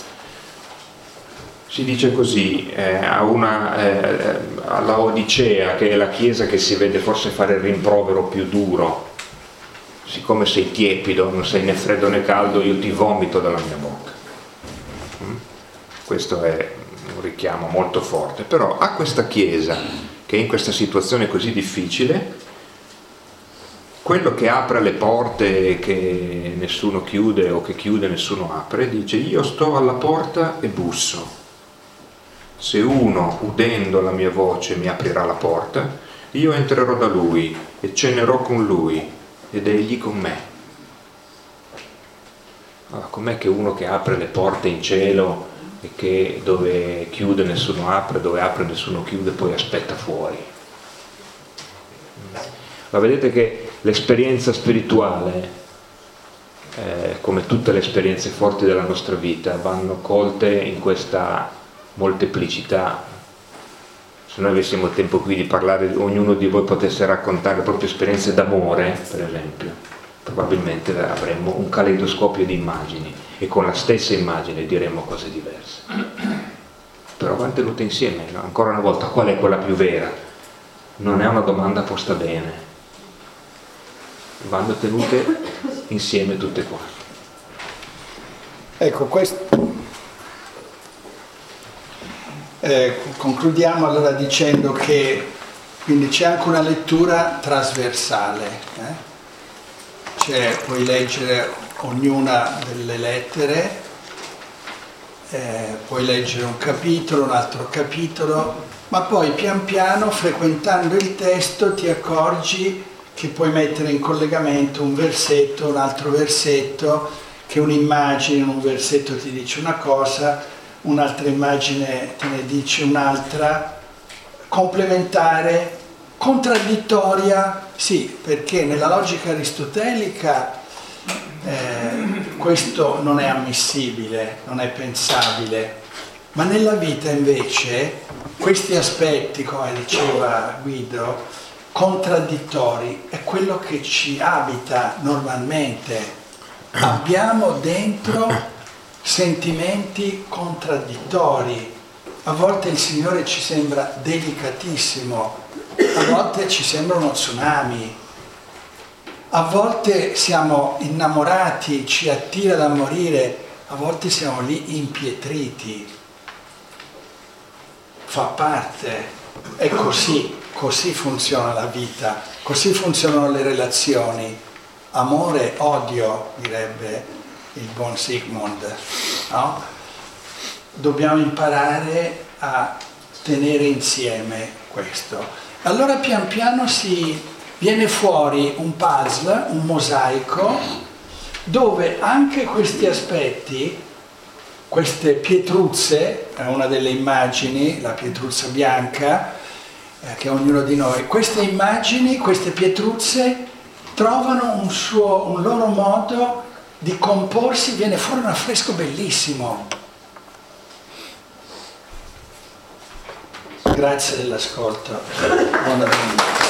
Si dice così, eh, a una, eh, alla Odicea, che è la chiesa che si vede forse fare il rimprovero più duro: siccome sei tiepido, non sei né freddo né caldo, io ti vomito dalla mia bocca. Mm? Questo è un richiamo molto forte, però a questa chiesa che è in questa situazione così difficile, quello che apre le porte che nessuno chiude o che chiude nessuno apre, dice: io sto alla porta e busso. Se uno, udendo la mia voce, mi aprirà la porta, io entrerò da lui e cenerò con lui ed egli con me. Allora, com'è che uno che apre le porte in cielo e che dove chiude nessuno apre, dove apre nessuno chiude, poi aspetta fuori? Ma vedete che l'esperienza spirituale, eh, come tutte le esperienze forti della nostra vita, vanno colte in questa molteplicità. Se noi avessimo tempo qui di parlare, ognuno di voi potesse raccontare le proprie esperienze d'amore, per esempio, probabilmente avremmo un caleidoscopio di immagini e con la stessa immagine diremmo cose diverse. Però vanno tenute insieme, no? Ancora una volta, qual è quella più vera? Non è una domanda posta bene, vanno tenute insieme tutte quante. Ecco, questo eh, concludiamo allora dicendo che quindi c'è anche una lettura trasversale, eh? Cioè, puoi leggere ognuna delle lettere, eh, puoi leggere un capitolo, un altro capitolo, ma poi pian piano, frequentando il testo, ti accorgi che puoi mettere in collegamento un versetto, un altro versetto, che un'immagine, un versetto ti dice una cosa, un'altra immagine te ne dice un'altra, complementare, contraddittoria, sì, perché nella logica aristotelica eh, questo non è ammissibile, non è pensabile, ma nella vita invece questi aspetti, come diceva Guido, contraddittori, è quello che ci abita normalmente. Abbiamo dentro sentimenti contraddittori. A volte il Signore ci sembra delicatissimo, a volte ci sembra uno tsunami, a volte siamo innamorati, ci attira da morire, a volte siamo lì impietriti. Fa parte, è così, così funziona la vita, così funzionano le relazioni. Amore, odio, direbbe il buon Sigmund, no? Dobbiamo imparare a tenere insieme questo. Allora pian piano si viene fuori un puzzle, un mosaico, dove anche questi aspetti, queste pietruzze, è una delle immagini, la pietruzza bianca, eh, che ognuno di noi, queste immagini, queste pietruzze trovano un, suo, un loro modo di comporsi, viene fuori un affresco bellissimo. Grazie dell'ascolto. Buona domenica.